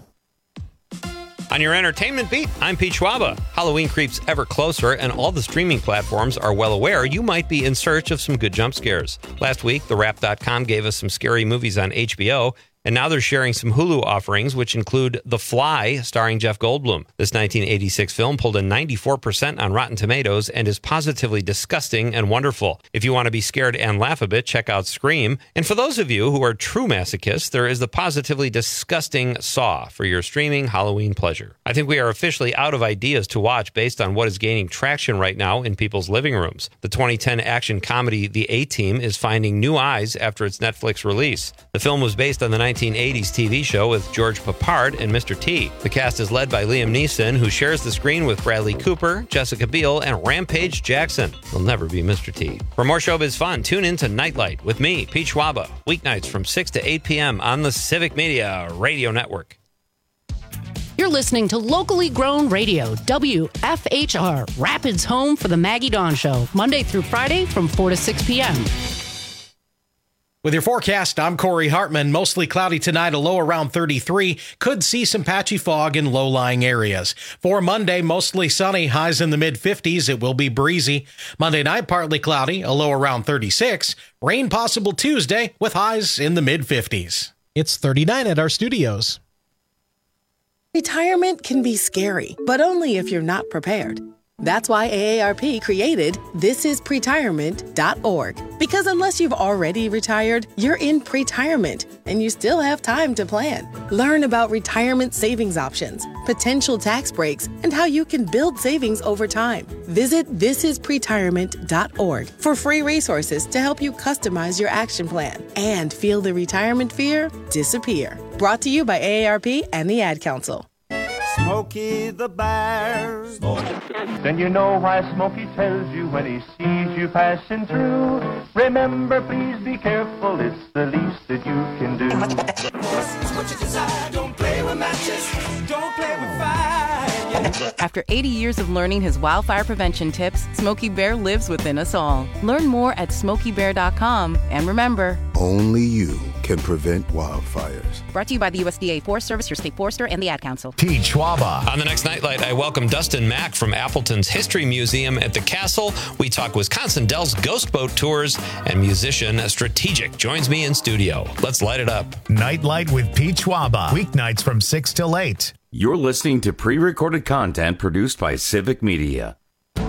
Speaker 17: On your entertainment beat, I'm Pete Schwaba. Halloween creeps ever closer, and all the streaming platforms are well aware you might be in search of some good jump scares. Last week, the wrap dot com gave us some scary movies on H B O, and now they're sharing some Hulu offerings, which include The Fly, starring Jeff Goldblum. This nineteen eighty-six film pulled a ninety-four percent on Rotten Tomatoes and is positively disgusting and wonderful. If you want to be scared and laugh a bit, check out Scream. And for those of you who are true masochists, there is the positively disgusting Saw for your streaming Halloween pleasure. I think we are officially out of ideas to watch based on what is gaining traction right now in people's living rooms. The twenty ten action comedy The A-Team is finding new eyes after its Netflix release. The film was based on the nineteen eighties T V show with George Papard and Mister T. The cast is led by Liam Neeson, who shares the screen with Bradley Cooper, Jessica Biel, and Rampage Jackson. He'll never be Mister T. For more showbiz fun, tune in to Nightlight with me, Pete Schwaba, weeknights from six to eight p.m. on the Civic Media Radio Network.
Speaker 18: You're listening to locally grown radio, W F H R, Rapids home for the Maggie Dawn Show, Monday through Friday from four to six p.m.
Speaker 19: With your forecast, I'm Corey Hartman. Mostly cloudy tonight, a low around thirty-three. Could see some patchy fog in low-lying areas. For Monday, mostly sunny, highs in the mid-fifties. It will be breezy. Monday night, partly cloudy, a low around thirty-six. Rain possible Tuesday with highs in the mid-fifties.
Speaker 20: It's thirty-nine at our studios.
Speaker 22: Retirement can be scary, but only if you're not prepared. That's why A A R P created this is pretirement dot org. Because unless you've already retired, you're in pretirement, and you still have time to plan. Learn about retirement savings options, potential tax breaks, and how you can build savings over time. Visit this is pretirement dot org for free resources to help you customize your action plan and feel the retirement fear disappear. Brought to you by A A R P and the Ad Council.
Speaker 2: Smokey the Bear.
Speaker 3: Then you know why Smokey tells you when he sees you passing through. Remember, please be careful, it's the least that you can do.
Speaker 2: What you desire, don't play with matches, don't play with fire.
Speaker 8: After eighty years of learning his wildfire prevention tips, Smokey Bear lives within us all. Learn more at smokey bear dot com. And remember,
Speaker 21: only you can prevent wildfires.
Speaker 8: Brought to you by the U S D A Forest Service, your state forester, and the Ad Council.
Speaker 1: Pete Schwaba.
Speaker 17: On the next Nightlight, I welcome Dustin Mack from Appleton's History Museum at the Castle. We talk Wisconsin Dells Ghost Boat Tours, and musician Strategic joins me in studio. Let's light it up.
Speaker 1: Nightlight with Pete Schwaba. Weeknights from six till eight.
Speaker 25: You're listening to pre-recorded content produced by Civic Media.
Speaker 26: To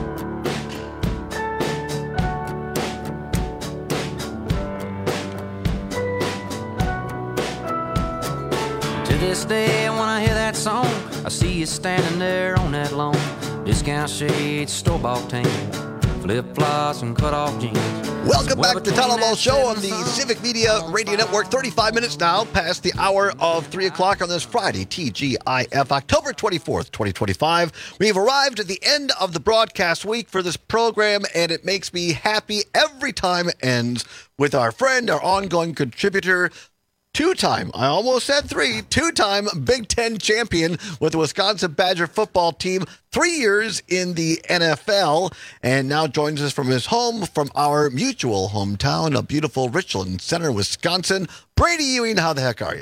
Speaker 26: this day, when I hear that song, I see you standing there on that lawn. Discount shades, store-bought tan, flip-flops and cut-off jeans.
Speaker 23: Welcome back to the Tyler Ball Show on the Civic Media Radio Network. thirty-five minutes now past the hour of three o'clock on this Friday, T G I F, October twenty-fourth, twenty twenty-five. We've arrived at the end of the broadcast week for this program, and it makes me happy every time it ends with our friend, our ongoing contributor, two-time, I almost said three, two-time Big Ten champion with the Wisconsin Badger football team, three years in the N F L, and now joins us from his home, from our mutual hometown, a beautiful Richland Center, Wisconsin. Brady Ewing, how the heck are you?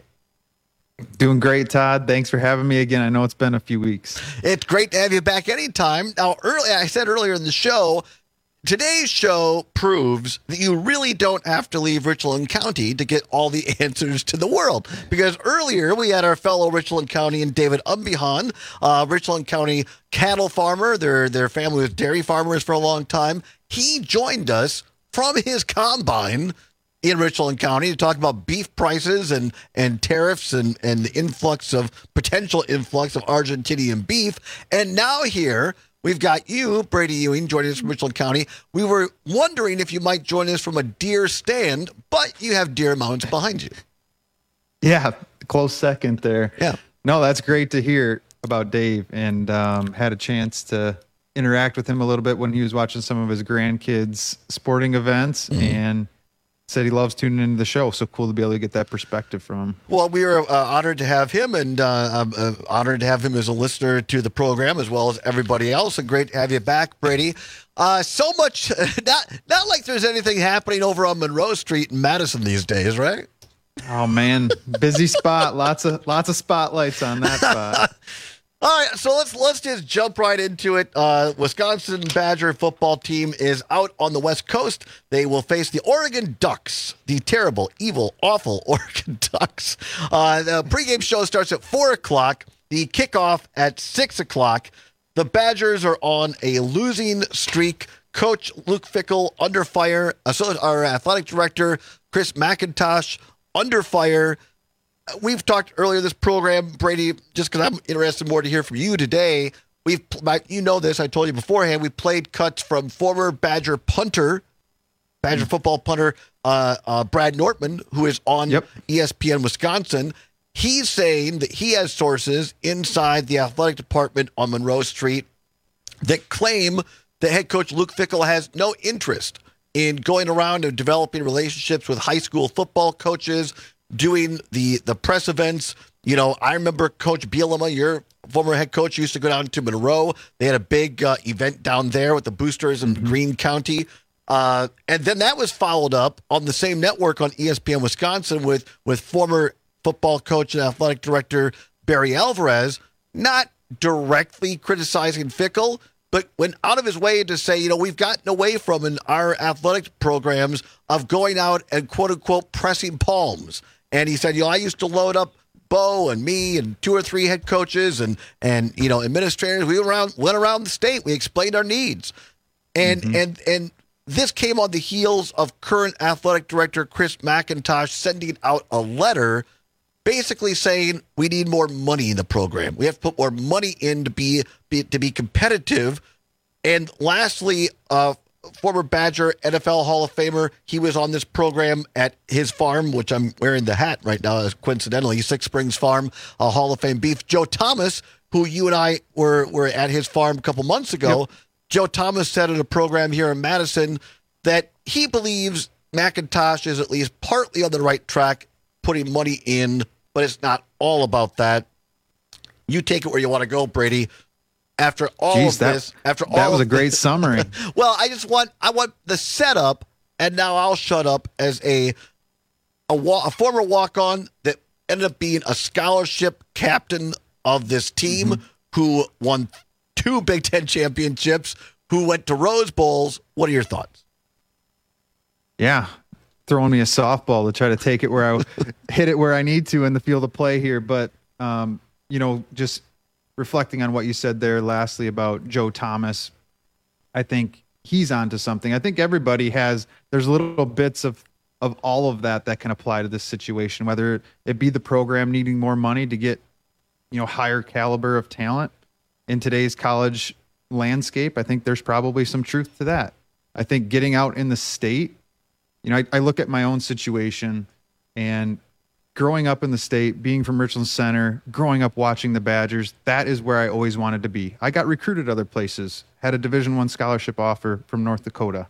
Speaker 27: Doing great, Todd. Thanks for having me again. I know it's been a few weeks.
Speaker 23: It's great to have you back anytime. Now, early, I said earlier in the show, today's show proves that you really don't have to leave Richland County to get all the answers to the world. Because earlier we had our fellow Richland County and David Umbihan, uh, Richland County cattle farmer. Their their family was dairy farmers for a long time. He joined us from his combine in Richland County to talk about beef prices and, and tariffs and, and the influx of potential influx of Argentinian beef. And now here we've got you, Brady Ewing, joining us from Richland County. We were wondering if you might join us from a deer stand, but you have deer mounts behind you.
Speaker 27: Yeah, close second there.
Speaker 23: Yeah.
Speaker 27: No, that's great to hear about Dave, and um, had a chance to interact with him a little bit when he was watching some of his grandkids' sporting events, mm-hmm. and said he loves tuning into the show. So cool to be able to get that perspective from him.
Speaker 23: Well, we are uh, honored to have him, and uh, uh, honored to have him as a listener to the program, as well as everybody else. And great to have you back, Brady. Uh, so much, not not like there's anything happening over on Monroe Street in Madison these days, right?
Speaker 27: Oh man, busy spot. Lots of lots of spotlights on that spot.
Speaker 23: All right, so let's let's just jump right into it. Uh, Wisconsin Badger football team is out on the West Coast. They will face the Oregon Ducks, the terrible, evil, awful Oregon Ducks. Uh, the pregame show starts at four o'clock. The kickoff at six o'clock. The Badgers are on a losing streak. Coach Luke Fickell under fire. So our athletic director Chris McIntosh under fire. We've talked earlier this program, Brady, just because I'm interested more to hear from you today. We've, you know this, I told you beforehand, we played cuts from former Badger punter, Badger mm-hmm. football punter, uh, uh, Brad Nortman, who is on yep. E S P N Wisconsin. He's saying that he has sources inside the athletic department on Monroe Street that claim that head coach Luke Fickell has no interest in going around and developing relationships with high school football coaches, doing the, the press events. You know, I remember Coach Bielema, your former head coach, used to go down to Monroe. They had a big uh, event down there with the boosters in mm-hmm. Greene County. Uh, and then that was followed up on the same network on E S P N Wisconsin with, with former football coach and athletic director Barry Alvarez, not directly criticizing Fickell, but went out of his way to say, you know, we've gotten away from in our athletic programs of going out and quote-unquote pressing palms. And he said, you know, I used to load up Bo and me and two or three head coaches and, and you know, administrators. We went around, went around the state. We explained our needs. And, mm-hmm. and, and this came on the heels of current athletic director Chris McIntosh sending out a letter basically saying we need more money in the program. We have to put more money in to be, be to be competitive. And lastly, uh, former Badger N F L Hall of Famer, he was on this program at his farm, which I'm wearing the hat right now, coincidentally, Six Springs Farm, a Hall of Fame beef. Joe Thomas, who you and I were, were at his farm a couple months ago, yep. Joe Thomas said in a program here in Madison that he believes McIntosh is at least partly on the right track, putting money in, but it's not all about that. You take it where you want to go, Brady. After all
Speaker 27: Jeez,
Speaker 23: of
Speaker 27: that,
Speaker 23: this, after all
Speaker 27: that was
Speaker 23: of
Speaker 27: a great
Speaker 23: this,
Speaker 27: summary.
Speaker 23: Well, I just want I want the setup, and now I'll shut up as a a, a former walk-on that ended up being a scholarship captain of this team, mm-hmm. who won two Big Ten championships, who went to Rose Bowls. What are your thoughts?
Speaker 27: Yeah, throwing me a softball to try to take it where I hit it where I need to in the field of play here, but um, you know, just. Reflecting on what you said there lastly about Joe Thomas, I think he's onto something. I think everybody has, there's little bits of, of all of that that can apply to this situation, whether it be the program needing more money to get, you know, higher caliber of talent in today's college landscape. I think there's probably some truth to that. I think getting out in the state, you know, I, I look at my own situation and growing up in the state, being from Richland Center, growing up watching the Badgers, that is where I always wanted to be. I got recruited other places, had a Division One scholarship offer from North Dakota,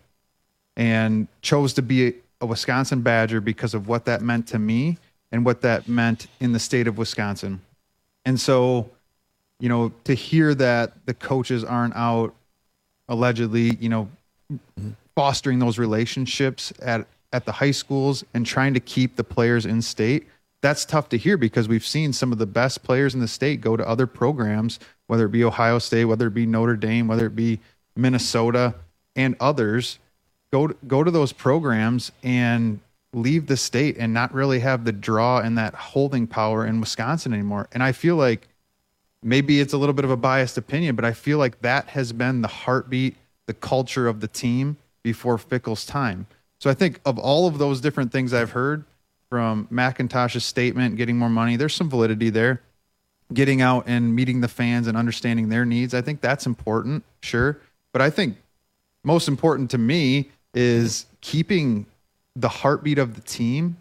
Speaker 27: and chose to be a, a Wisconsin Badger because of what that meant to me and what that meant in the state of Wisconsin. And so, you know, to hear that the coaches aren't out allegedly, you know, fostering those relationships at, at the high schools and trying to keep the players in state, that's tough to hear because we've seen some of the best players in the state go to other programs, whether it be Ohio State, whether it be Notre Dame, whether it be Minnesota and others, go to, go to those programs and leave the state and not really have the draw and that holding power in Wisconsin anymore. And I feel like maybe it's a little bit of a biased opinion, but I feel like that has been the heartbeat, the culture of the team before Fickell's time. So I think of all of those different things I've heard, from McIntosh's statement, getting more money, there's some validity there. Getting out and meeting the fans and understanding their needs, I think that's important, sure. But I think most important to me is keeping the heartbeat of the team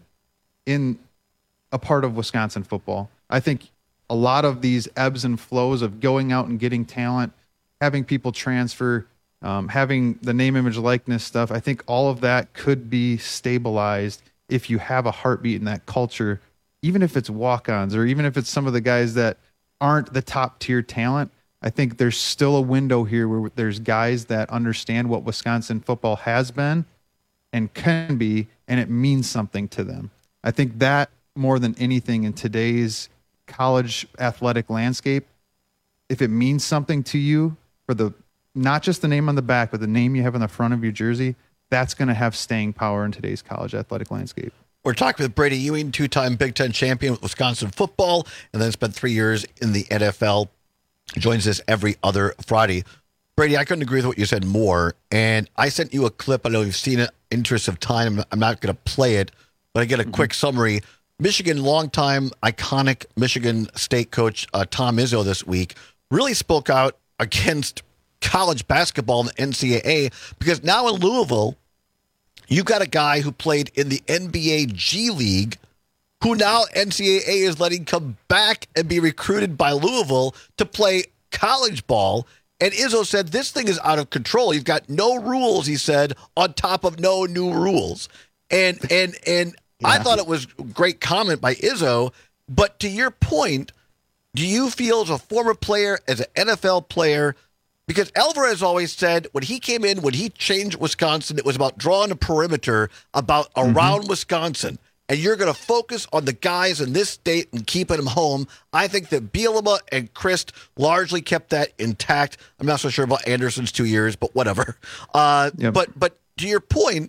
Speaker 27: in a part of Wisconsin football. I think a lot of these ebbs and flows of going out and getting talent, having people transfer, um, having the name, image, likeness stuff, I think all of that could be stabilized if you have a heartbeat in that culture, even if it's walk-ons or even if it's some of the guys that aren't the top tier talent. I think there's still a window here where there's guys that understand what Wisconsin football has been and can be, and it means something to them. I think that more than anything in today's college athletic landscape, if it means something to you for the, not just the name on the back, but the name you have on the front of your jersey, that's going to have staying power in today's college athletic landscape.
Speaker 23: We're talking with Brady Ewing, two-time Big Ten champion with Wisconsin football, and then spent three years in the N F L. Joins us every other Friday. Brady, I couldn't agree with what you said more, and I sent you a clip. I know you've seen it. Interest of time, I'm not going to play it, but I get a mm-hmm. quick summary. Michigan, longtime, iconic Michigan State coach uh, Tom Izzo this week really spoke out against college basketball in the N C double A, because now in Louisville, you've got a guy who played in the N B A G League who now N C double A is letting come back and be recruited by Louisville to play college ball. And Izzo said this thing is out of control. He's got no rules, he said, on top of no new rules. And and and yeah. I thought it was a great comment by Izzo. But to your point, do you feel as a former player, as an N F L player, because Alvarez always said when he came in, when he changed Wisconsin, it was about drawing a perimeter about around mm-hmm. Wisconsin. And you're going to focus on the guys in this state and keeping them home. I think that Bielema and Christ largely kept that intact. I'm not so sure about Anderson's two years, but whatever. Uh, yep. But but to your point,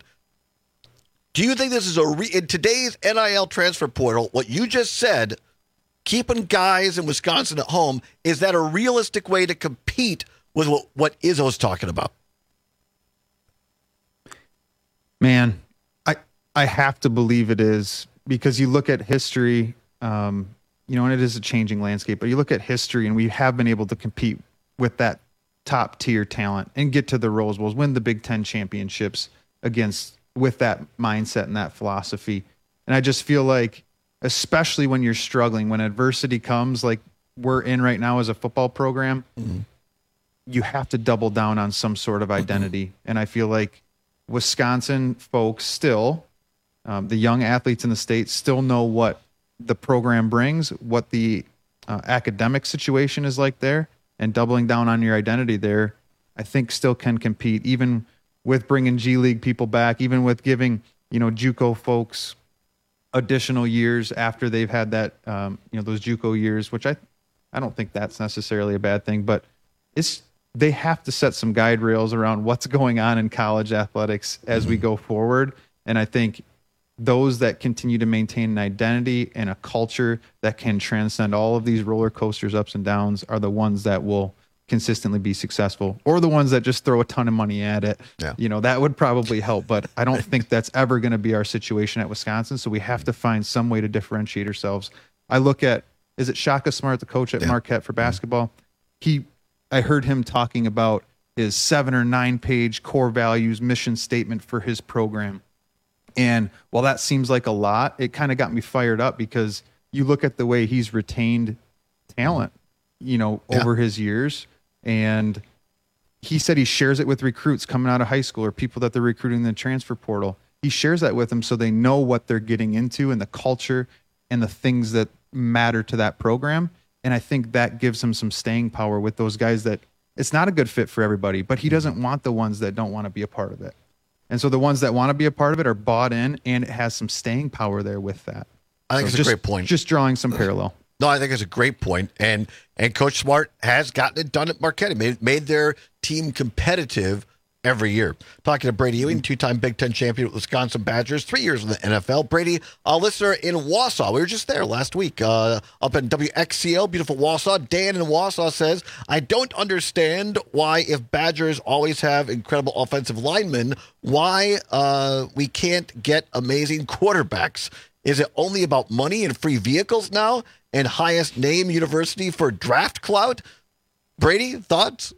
Speaker 23: do you think this is a re- in today's N I L transfer portal? What you just said, keeping guys in Wisconsin at home, is that a realistic way to compete with what, what Izzo's talking about?
Speaker 27: Man, I I have to believe it is, because you look at history, um, you know, and it is a changing landscape, but you look at history and we have been able to compete with that top tier talent and get to the Rose Bowls, win the Big Ten championships against with that mindset and that philosophy. And I just feel like, especially when you're struggling, when adversity comes, like we're in right now as a football program, mm-hmm. you have to double down on some sort of identity. Mm-hmm. And I feel like Wisconsin folks still, um, the young athletes in the state still know what the program brings, what the uh, academic situation is like there, and doubling down on your identity there, I think still can compete, even with bringing G League people back, even with giving, you know, JUCO folks additional years after they've had that, um, you know, those JUCO years, which I, I don't think that's necessarily a bad thing, but it's, they have to set some guide rails around what's going on in college athletics as mm-hmm. we go forward. And I think those that continue to maintain an identity and a culture that can transcend all of these roller coasters, ups and downs, are the ones that will consistently be successful, or the ones that just throw a ton of money at it.
Speaker 23: Yeah.
Speaker 27: You know, that would probably help, but I don't think that's ever going to be our situation at Wisconsin. So we have to find some way to differentiate ourselves. I look at, is it Shaka Smart, the coach at yeah. Marquette for basketball? He, I heard him talking about his seven or nine page core values mission statement for his program. And while that seems like a lot, it kind of got me fired up, because you look at the way he's retained talent, you know, yeah. over his years. And he said he shares it with recruits coming out of high school or people that they're recruiting in the transfer portal. He shares that with them so they know what they're getting into and the culture and the things that matter to that program. And I think that gives him some staying power with those guys that it's not a good fit for everybody, but he doesn't want the ones that don't want to be a part of it. And so the ones that want to be a part of it are bought in, and it has some staying power there with that.
Speaker 23: I think
Speaker 27: so
Speaker 23: it's
Speaker 27: just,
Speaker 23: a great point. Just
Speaker 27: drawing some parallel.
Speaker 23: No, I think it's a great point. And and Coach Smart has gotten it done at Marquette. He made, made their team competitive every year. Talking to Brady Ewing, two-time Big Ten champion with Wisconsin Badgers, three years in the N F L. Brady, a listener in Wausau. We were just there last week uh, up in W X C L, beautiful Wausau. Dan in Wausau says, I don't understand why, if Badgers always have incredible offensive linemen, why uh, we can't get amazing quarterbacks. Is it only about money and free vehicles now and highest name university for draft clout? Brady, thoughts?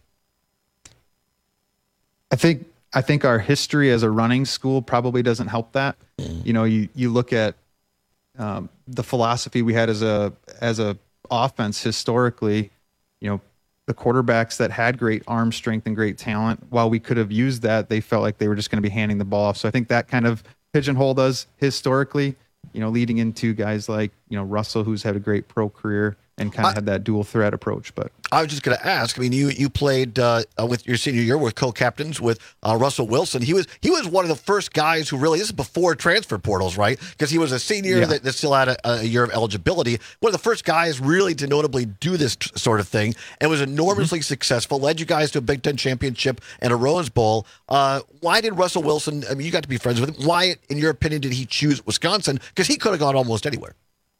Speaker 27: I think I think our history as a running school probably doesn't help that. Mm. You know, you, you look at um, the philosophy we had as a as a offense historically. You know, the quarterbacks that had great arm strength and great talent, while we could have used that, they felt like they were just going to be handing the ball off. So I think that kind of pigeonholed us historically. You know, leading into guys like, you know, Russell, who's had a great pro career and kind of I, had that dual threat approach. But
Speaker 23: I was just going to ask. I mean, you you played uh, with your senior year with co-captains with uh, Russell Wilson. He was he was one of the first guys who really, this is before transfer portals, right? Because he was a senior yeah. that, that still had a, a year of eligibility. One of the first guys really to notably do this t- sort of thing, and was enormously mm-hmm. successful. Led you guys to a Big Ten championship and a Rose Bowl. Uh, why did Russell Wilson? I mean, you got to be friends with him. Why, in your opinion, did he choose Wisconsin? Because he could have gone almost anywhere.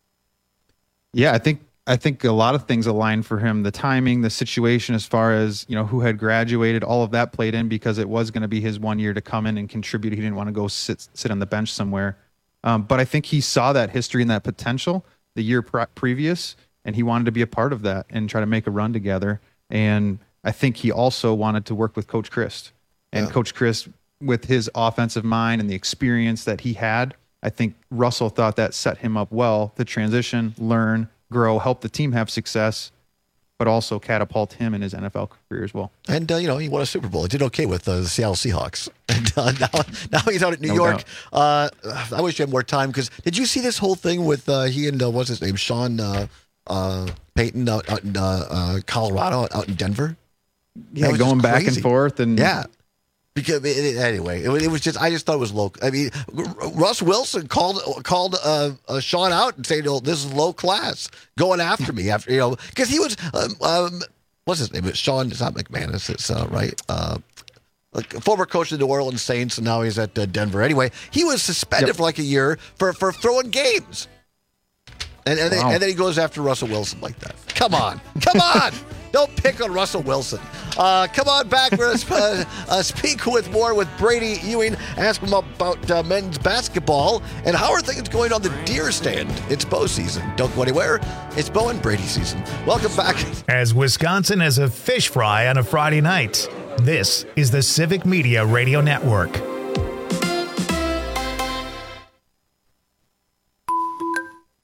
Speaker 27: Yeah, I think. I think a lot of things aligned for him. The timing, the situation, as far as, you know, who had graduated, all of that played in, because it was going to be his one year to come in and contribute. He didn't want to go sit sit on the bench somewhere. Um, but I think he saw that history and that potential the year pre- previous, and he wanted to be a part of that and try to make a run together. And I think he also wanted to work with Coach Christ. And yeah. Coach Christ, with his offensive mind and the experience that he had, I think Russell thought that set him up well to transition, learn, grow, help the team have success, but also catapult him in his N F L career as well.
Speaker 23: And, uh, you know, he won a Super Bowl. He did okay with uh, the Seattle Seahawks. And uh, now, now he's out at New no York. Uh, I wish you had more time, because did you see this whole thing with uh, he and, uh, what's his name, Sean uh, uh, Payton out, out in uh, uh, Colorado, out in Denver?
Speaker 27: Yeah, going back and forth. and
Speaker 23: Yeah. Because it, it, anyway, it, it was just, I just thought it was low. I mean, Russ Wilson called called uh, uh, Sean out and saying, "Oh, this is low class, going after me." After, you know, because he was, um, um, what's his name? It's Sean. It's not McManus. It's uh, right. Uh, like a former coach of the New Orleans Saints, and now he's at uh, Denver. Anyway, he was suspended yep. for like a year for, for throwing games, and and, wow. then, and then he goes after Russell Wilson like that. Come on, come on. Don't pick on Russell Wilson. Uh, come on back. We're going to uh, uh, speak with more with Brady Ewing. Ask him about uh, men's basketball and how are things going on the deer stand. It's bow season. Don't go anywhere. It's Bo and Brady season. Welcome back.
Speaker 1: As Wisconsin has a fish fry on a Friday night, this is the Civic Media Radio Network.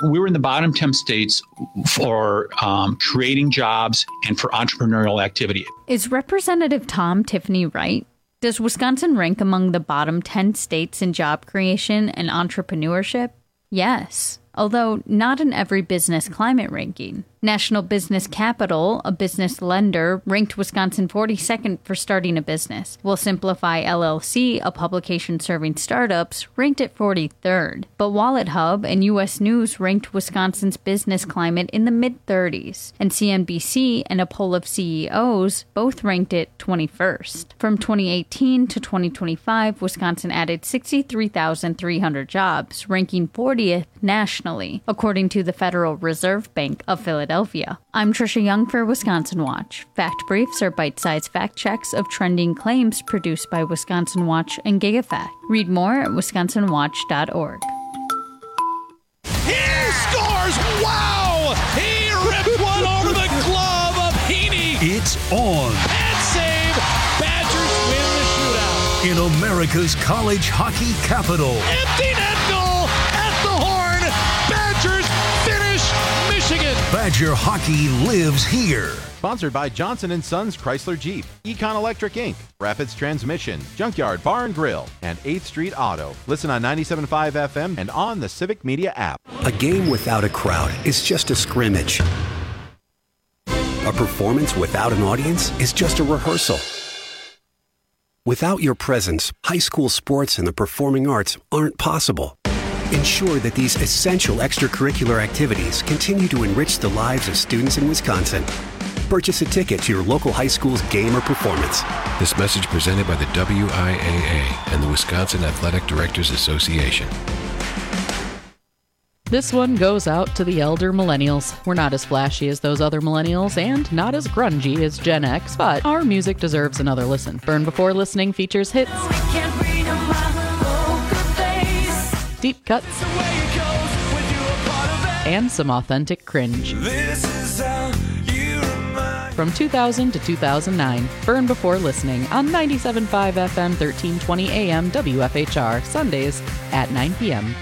Speaker 4: we were in the bottom ten states for um, creating jobs and for entrepreneurial activity.
Speaker 6: Is Representative Tom Tiffany right? Does Wisconsin rank among the bottom ten states in job creation and entrepreneurship? Yes, although not in every business climate ranking. National Business Capital, a business lender, ranked Wisconsin forty-second for starting a business, while Simplify L L C, a publication serving startups, ranked it forty-third. But Wallet Hub and U S News ranked Wisconsin's business climate in the mid-thirties, and C N B C and a poll of C E Os both ranked it twenty-first. From twenty eighteen to twenty twenty-five, Wisconsin added sixty-three thousand three hundred jobs, ranking fortieth nationally, according to the Federal Reserve Bank of Philadelphia. I'm Trisha Young for Wisconsin Watch. Fact Briefs are bite-sized fact checks of trending claims produced by Wisconsin Watch and GigaFact. Read more at wisconsin watch dot org.
Speaker 2: He scores! Wow! He ripped one over the glove of Heaney.
Speaker 9: It's on.
Speaker 2: And save. Badgers win the shootout.
Speaker 9: In America's college hockey capital.
Speaker 2: Empty net goal at the horn. Badgers finish Michigan.
Speaker 9: Badger hockey lives here.
Speaker 10: Sponsored by Johnson and Sons Chrysler Jeep, Econ Electric Incorporated, Rapids Transmission, Junkyard Bar and Grill, and eighth Street Auto. Listen on ninety-seven point five F M and on the Civic Media app.
Speaker 11: A game without a crowd is just a scrimmage. A performance without an audience is just a rehearsal. Without your presence, high school sports and the performing arts aren't possible. Ensure that these essential extracurricular activities continue to enrich the lives of students in Wisconsin. Purchase a ticket to your local high school's game or performance.
Speaker 12: This message presented by the W I A A and the Wisconsin Athletic Directors Association.
Speaker 24: This one goes out to the elder millennials. We're not as flashy as those other millennials and not as grungy as Gen X, but our music deserves another listen. Burn Before Listening features hits, deep cuts, and some authentic cringe. From two thousand to two thousand nine, Burn Before Listening on ninety-seven point five F M, thirteen twenty A M, W F H R, Sundays at nine p.m.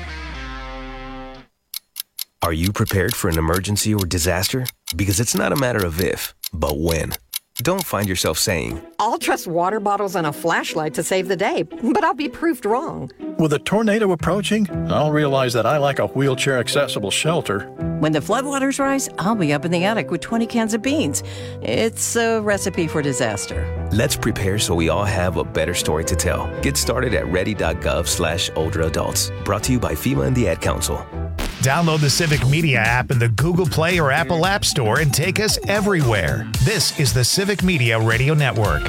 Speaker 28: Are you prepared for an emergency or disaster? Because it's not a matter of if, but when. Don't find yourself saying,
Speaker 29: I'll trust water bottles and a flashlight to save the day, but I'll be proved wrong.
Speaker 30: With a tornado approaching, I'll realize that I like a wheelchair-accessible shelter.
Speaker 31: When the floodwaters rise, I'll be up in the attic with twenty cans of beans. It's a recipe for disaster.
Speaker 28: Let's prepare so we all have a better story to tell. Get started at ready.gov slash older adults. Brought to you by FEMA and the Ad Council.
Speaker 1: Download the Civic Media app in the Google Play or Apple App Store and take us everywhere. This is the Civic Media Radio Network.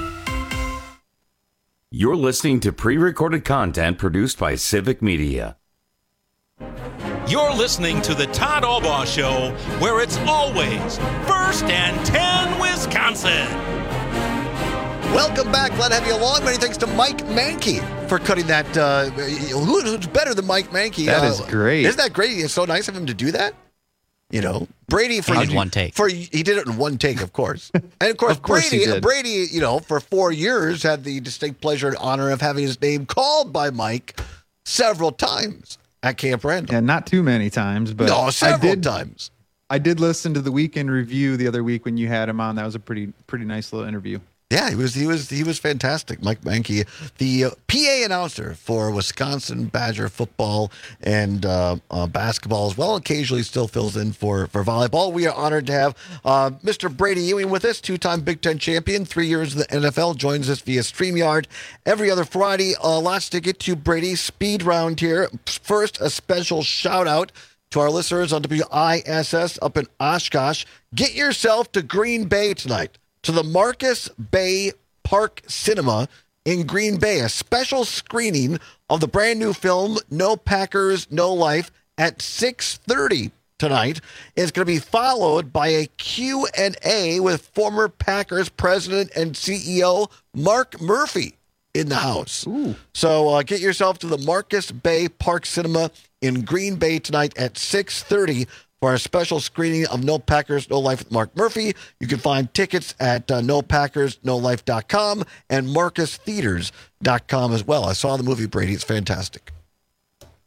Speaker 25: You're listening to pre-recorded content produced by Civic Media.
Speaker 32: You're listening to the Todd Albaugh Show, where it's always first and ten Wisconsin.
Speaker 23: Welcome back. Glad to have you along. Many thanks to Mike Mankey for cutting that. Uh, who, who's better than Mike Mankey?
Speaker 27: That
Speaker 23: uh,
Speaker 27: is great.
Speaker 23: Isn't that great? It's so nice of him to do that. You know, Brady for
Speaker 33: he did one take.
Speaker 23: For he did it in one take, of course. And of course,
Speaker 27: Of course he
Speaker 23: Brady.
Speaker 27: did.
Speaker 23: Brady, you know, for four years had the distinct pleasure and honor of having his name called by Mike several times at Camp Randall.
Speaker 27: Yeah, not too many times, but
Speaker 23: No, several
Speaker 27: I did,
Speaker 23: times.
Speaker 27: I did listen to the weekend review the other week when you had him on. That was a pretty pretty nice little interview.
Speaker 23: Yeah, he was he was he was fantastic. Mike Mankey, the uh, P A announcer for Wisconsin Badger football and uh, uh, basketball as well. Occasionally, still fills in for for volleyball. We are honored to have uh, Mister Brady Ewing with us, two-time Big Ten champion, three years in the N F L. Joins us via StreamYard every other Friday. Uh, lots to get to. Brady, speed round here. First, a special shout out to our listeners on W I S S up in Oshkosh. Get yourself to Green Bay tonight, to the Marcus Bay Park Cinema in Green Bay, a special screening of the brand new film No Packers, No Life at six thirty tonight. It's going to be followed by a Q and A with former Packers president and C E O Mark Murphy in the house.
Speaker 27: Ooh.
Speaker 23: So uh, get yourself to the Marcus Bay Park Cinema in Green Bay tonight at six thirty for our special screening of No Packers, No Life with Mark Murphy. You can find tickets at uh, no packers no life dot com and marcus theaters dot com as well. I saw the movie, Brady. It's fantastic.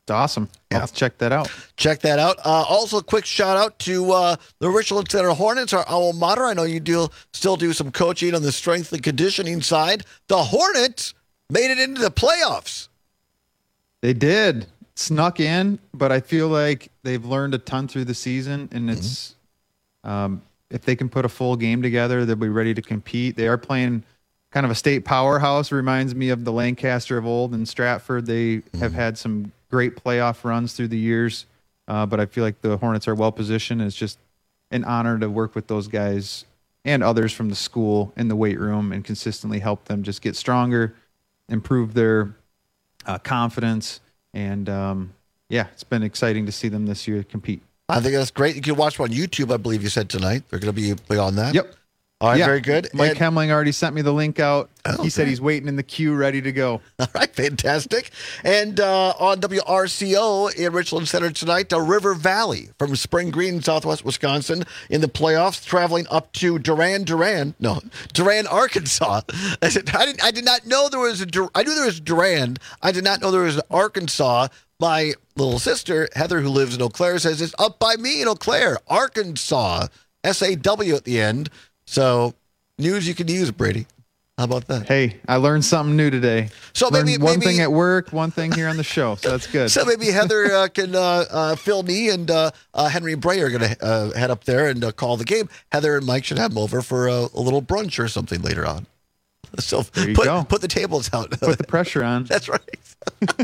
Speaker 27: It's awesome. Yeah. I'll check that out.
Speaker 23: Check that out. Uh, also, a quick shout out to uh, the Richland Center Hornets, our alma mater. I know you do still do some coaching on the strength and conditioning side. The Hornets made it into the playoffs.
Speaker 27: They did. Snuck in, but I feel like they've learned a ton through the season, and it's mm-hmm. um, if they can put a full game together, they'll be ready to compete. They are playing kind of a state powerhouse. Reminds me of the Lancaster of old and Stratford. They mm-hmm. have had some great playoff runs through the years, uh, but I feel like the Hornets are well positioned. It's just an honor to work with those guys and others from the school in the weight room and consistently help them just get stronger, improve their uh, confidence. And, um, yeah, it's been exciting to see them this year compete.
Speaker 23: I think that's great. You can watch them on YouTube, I believe you said tonight. They're going to be on that.
Speaker 27: Yep.
Speaker 23: All right,
Speaker 27: yeah.
Speaker 23: very good.
Speaker 27: Mike
Speaker 23: and,
Speaker 27: Hemling already sent me the link out.
Speaker 23: Oh,
Speaker 27: he said
Speaker 23: great.
Speaker 27: he's waiting in the queue, ready to go.
Speaker 23: All right, fantastic. And uh, on W R C O in Richland Center tonight, uh, River Valley from Spring Green, Southwest Wisconsin, in the playoffs, traveling up to Duran, Duran, no, Duran, Arkansas. I said, I, didn't, I did not know there was a, I knew there was Duran. I did not know there was an Arkansas. My little sister, Heather, who lives in Eau Claire, says it's up by me in Eau Claire, Arkansas, S A W at the end. So, news you can use, Brady. How about that?
Speaker 27: Hey, I learned something new today.
Speaker 23: So
Speaker 27: learned
Speaker 23: maybe
Speaker 27: one
Speaker 23: maybe,
Speaker 27: thing at work, one thing here on the show. So that's good.
Speaker 23: So maybe Heather uh, can uh, uh, Phil Nee and uh, uh, Henry Bray are going to uh, head up there and uh, call the game. Heather and Mike should have them over for a, a little brunch or something later on. So
Speaker 27: there you
Speaker 23: put,
Speaker 27: go.
Speaker 23: Put the tables out.
Speaker 27: Put the pressure on.
Speaker 23: That's right.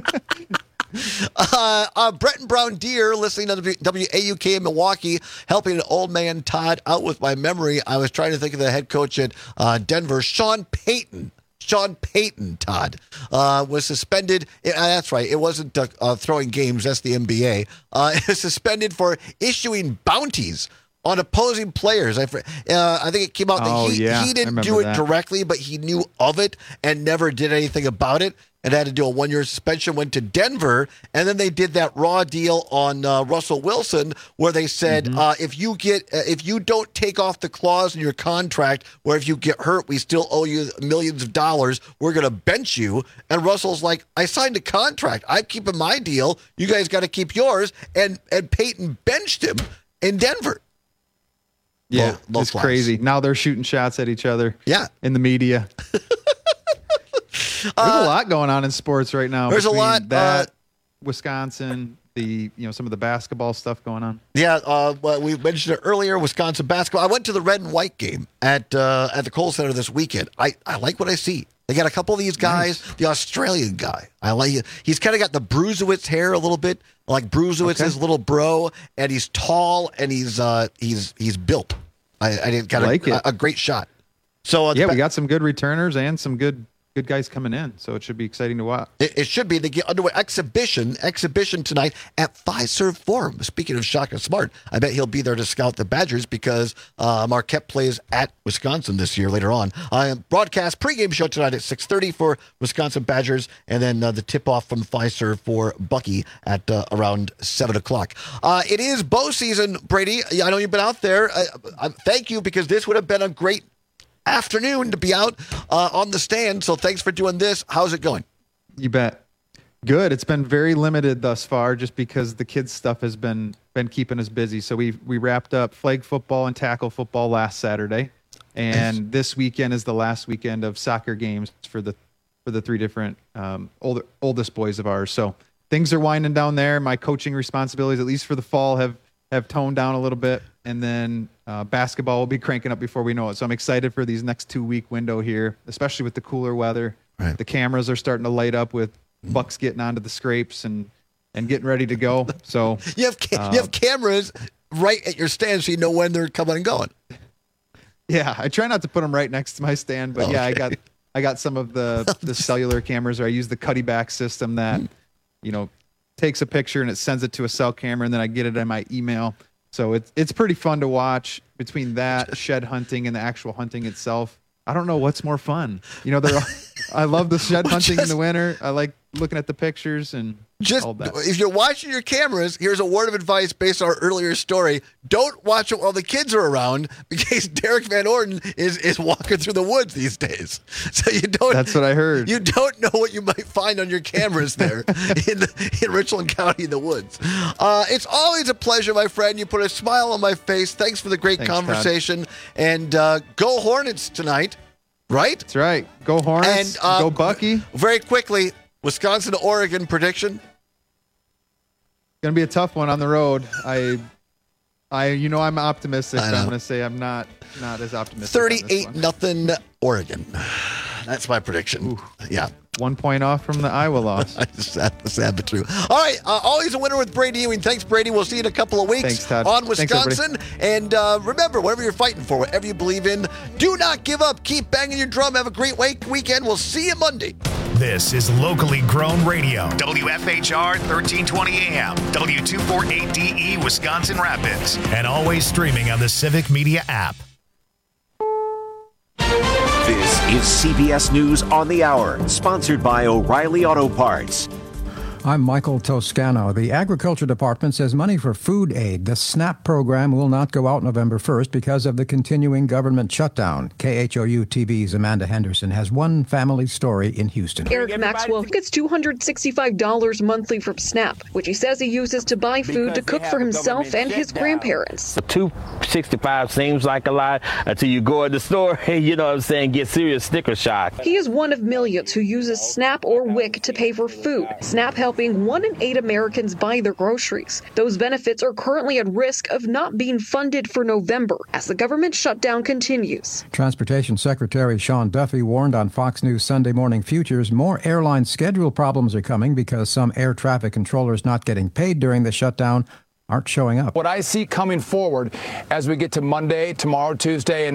Speaker 23: uh, uh, Bretton Brown Deer, listening to W A U K in Milwaukee, helping an old man Todd out with my memory. I was trying to think of the head coach at uh, Denver, Sean Payton. Sean Payton, Todd, uh, was suspended. Uh, that's right. It wasn't uh, uh, throwing games. That's the N B A. Uh, suspended for issuing bounties on opposing players. I, uh, I think it came out that
Speaker 27: oh,
Speaker 23: he,
Speaker 27: yeah.
Speaker 23: he didn't do it
Speaker 27: that.
Speaker 23: directly, but he knew of it and never did anything about it. And had to do a one-year suspension, went to Denver, and then they did that raw deal on uh, Russell Wilson, where they said, mm-hmm. uh, if you get, uh, if you don't take off the clause in your contract, where if you get hurt, we still owe you millions of dollars, we're going to bench you. And Russell's like, I signed a contract. I'm keeping my deal. You guys got to keep yours. And and Peyton benched him in Denver.
Speaker 27: Yeah,
Speaker 23: low, low
Speaker 27: it's
Speaker 23: class.
Speaker 27: crazy. Now they're shooting shots at each other.
Speaker 23: Yeah,
Speaker 27: in the media. There's
Speaker 23: uh,
Speaker 27: a lot going on in sports right now.
Speaker 23: There's a lot.
Speaker 27: That,
Speaker 23: uh,
Speaker 27: Wisconsin, the you know some of the basketball stuff going on.
Speaker 23: Yeah, uh, well, we mentioned it earlier. Wisconsin basketball. I went to the red and white game at uh, at the Kohl Center this weekend. I, I like what I see. They got a couple of these guys. Nice. The Australian guy, I like it. He's kind of got the Bruisewitz hair a little bit, like Bruisewitz's okay. little bro, and he's tall and he's uh, he's he's built. I, I didn't got
Speaker 27: like
Speaker 23: a,
Speaker 27: it.
Speaker 23: a great shot. So uh,
Speaker 27: yeah,
Speaker 23: ba-
Speaker 27: we got some good returners and some good. Good guys coming in, so it should be exciting to watch.
Speaker 23: It, it should be. They get underway exhibition exhibition tonight at Fiserv Forum. Speaking of Shaka Smart, I bet he'll be there to scout the Badgers because uh, Marquette plays at Wisconsin this year later on. I broadcast pregame show tonight at six thirty for Wisconsin Badgers, and then uh, the tip-off from Fiserv for Bucky at uh, around seven o'clock. Uh, it is bow season, Brady. I know you've been out there. Uh, uh, thank you, because this would have been a great afternoon to be out uh, on the stand. So thanks for doing this. How's it going?
Speaker 27: You bet. Good. It's been very limited thus far, just because the kids' stuff has been been keeping us busy. So we we wrapped up flag football and tackle football last Saturday, and nice. This weekend is the last weekend of soccer games for the for the three different um, older oldest boys of ours. So things are winding down there. My coaching responsibilities, at least for the fall, have have toned down a little bit, and then uh, basketball will be cranking up before we know it. So I'm excited for these next two week window here, especially with the cooler weather.
Speaker 23: Right.
Speaker 27: The cameras are starting to light up with bucks getting onto the scrapes and and getting ready to go. So
Speaker 23: you have ca-
Speaker 27: uh,
Speaker 23: you have cameras right at your stand, so you know when they're coming and going.
Speaker 27: Yeah, I try not to put them right next to my stand, but okay. yeah, I got I got some of the the cellular cameras, or I use the Cuddy back system that you know takes a picture and it sends it to a cell camera, and then I get it in my email. So it's it's pretty fun to watch. Between that, shed hunting, and the actual hunting itself, I don't know what's more fun. You know, they're all, I love the shed hunting
Speaker 23: just,
Speaker 27: in the winter. I like looking at the pictures and
Speaker 23: Just
Speaker 27: all that.
Speaker 23: if you're watching your cameras, here's a word of advice based on our earlier story. Don't watch it while the kids are around because Derek Van Orden is, is walking through the woods these days. So you don't.
Speaker 27: That's what I heard.
Speaker 23: You don't know what you might find on your cameras there in the, in Richland County in the woods. Uh, it's always a pleasure, my friend. You put a smile on my face. Thanks for the great
Speaker 27: Thanks,
Speaker 23: conversation. Todd. And uh, go Hornets tonight, right?
Speaker 27: That's right. Go Hornets.
Speaker 23: And uh,
Speaker 27: go Bucky.
Speaker 23: Very quickly, Wisconsin to Oregon prediction.
Speaker 27: Going to be a tough one on the road. I, I, you know, I'm optimistic. But I'm going to say I'm not, not as optimistic.
Speaker 23: thirty-eight nothing Oregon. That's my prediction. Ooh. Yeah.
Speaker 27: One point off from the Iowa loss.
Speaker 23: sad, sad but true. All right. Uh, always a winner with Brady Ewing. Thanks, Brady. We'll see you in a couple of weeks.
Speaker 27: Thanks, Todd.
Speaker 23: On Wisconsin.
Speaker 27: Thanks,
Speaker 23: and uh, remember, whatever you're fighting for, whatever you believe in, do not give up. Keep banging your drum. Have a great week- weekend. We'll see you Monday.
Speaker 1: This is locally grown radio. W F H R thirteen twenty A M, W two forty-eight D E, Wisconsin Rapids. And always streaming on the Civic Media app.
Speaker 3: This is C B S News on the Hour, sponsored by O'Reilly Auto Parts.
Speaker 5: I'm Michael Toscano. The Agriculture Department says money for food aid, the SNAP program, will not go out November first because of the continuing government shutdown. K H O U T V's Amanda Henderson has one family story in Houston.
Speaker 7: Eric Maxwell gets two hundred sixty-five dollars monthly from SNAP, which he says he uses to buy food to cook for himself and his grandparents.
Speaker 13: two hundred sixty-five seems like a lot until you go in the store and, you know what I'm saying, get serious sticker shock.
Speaker 7: He is one of millions who uses SNAP or W I C to pay for food. SNAP helps helping one in eight Americans buy their groceries. Those benefits are currently at risk of not being funded for November as the government shutdown continues.
Speaker 5: Transportation Secretary Sean Duffy warned on Fox News Sunday Morning Futures more airline schedule problems are coming because some air traffic controllers not getting paid during the shutdown aren't showing up.
Speaker 14: What I see coming forward as we get to Monday, tomorrow, Tuesday, and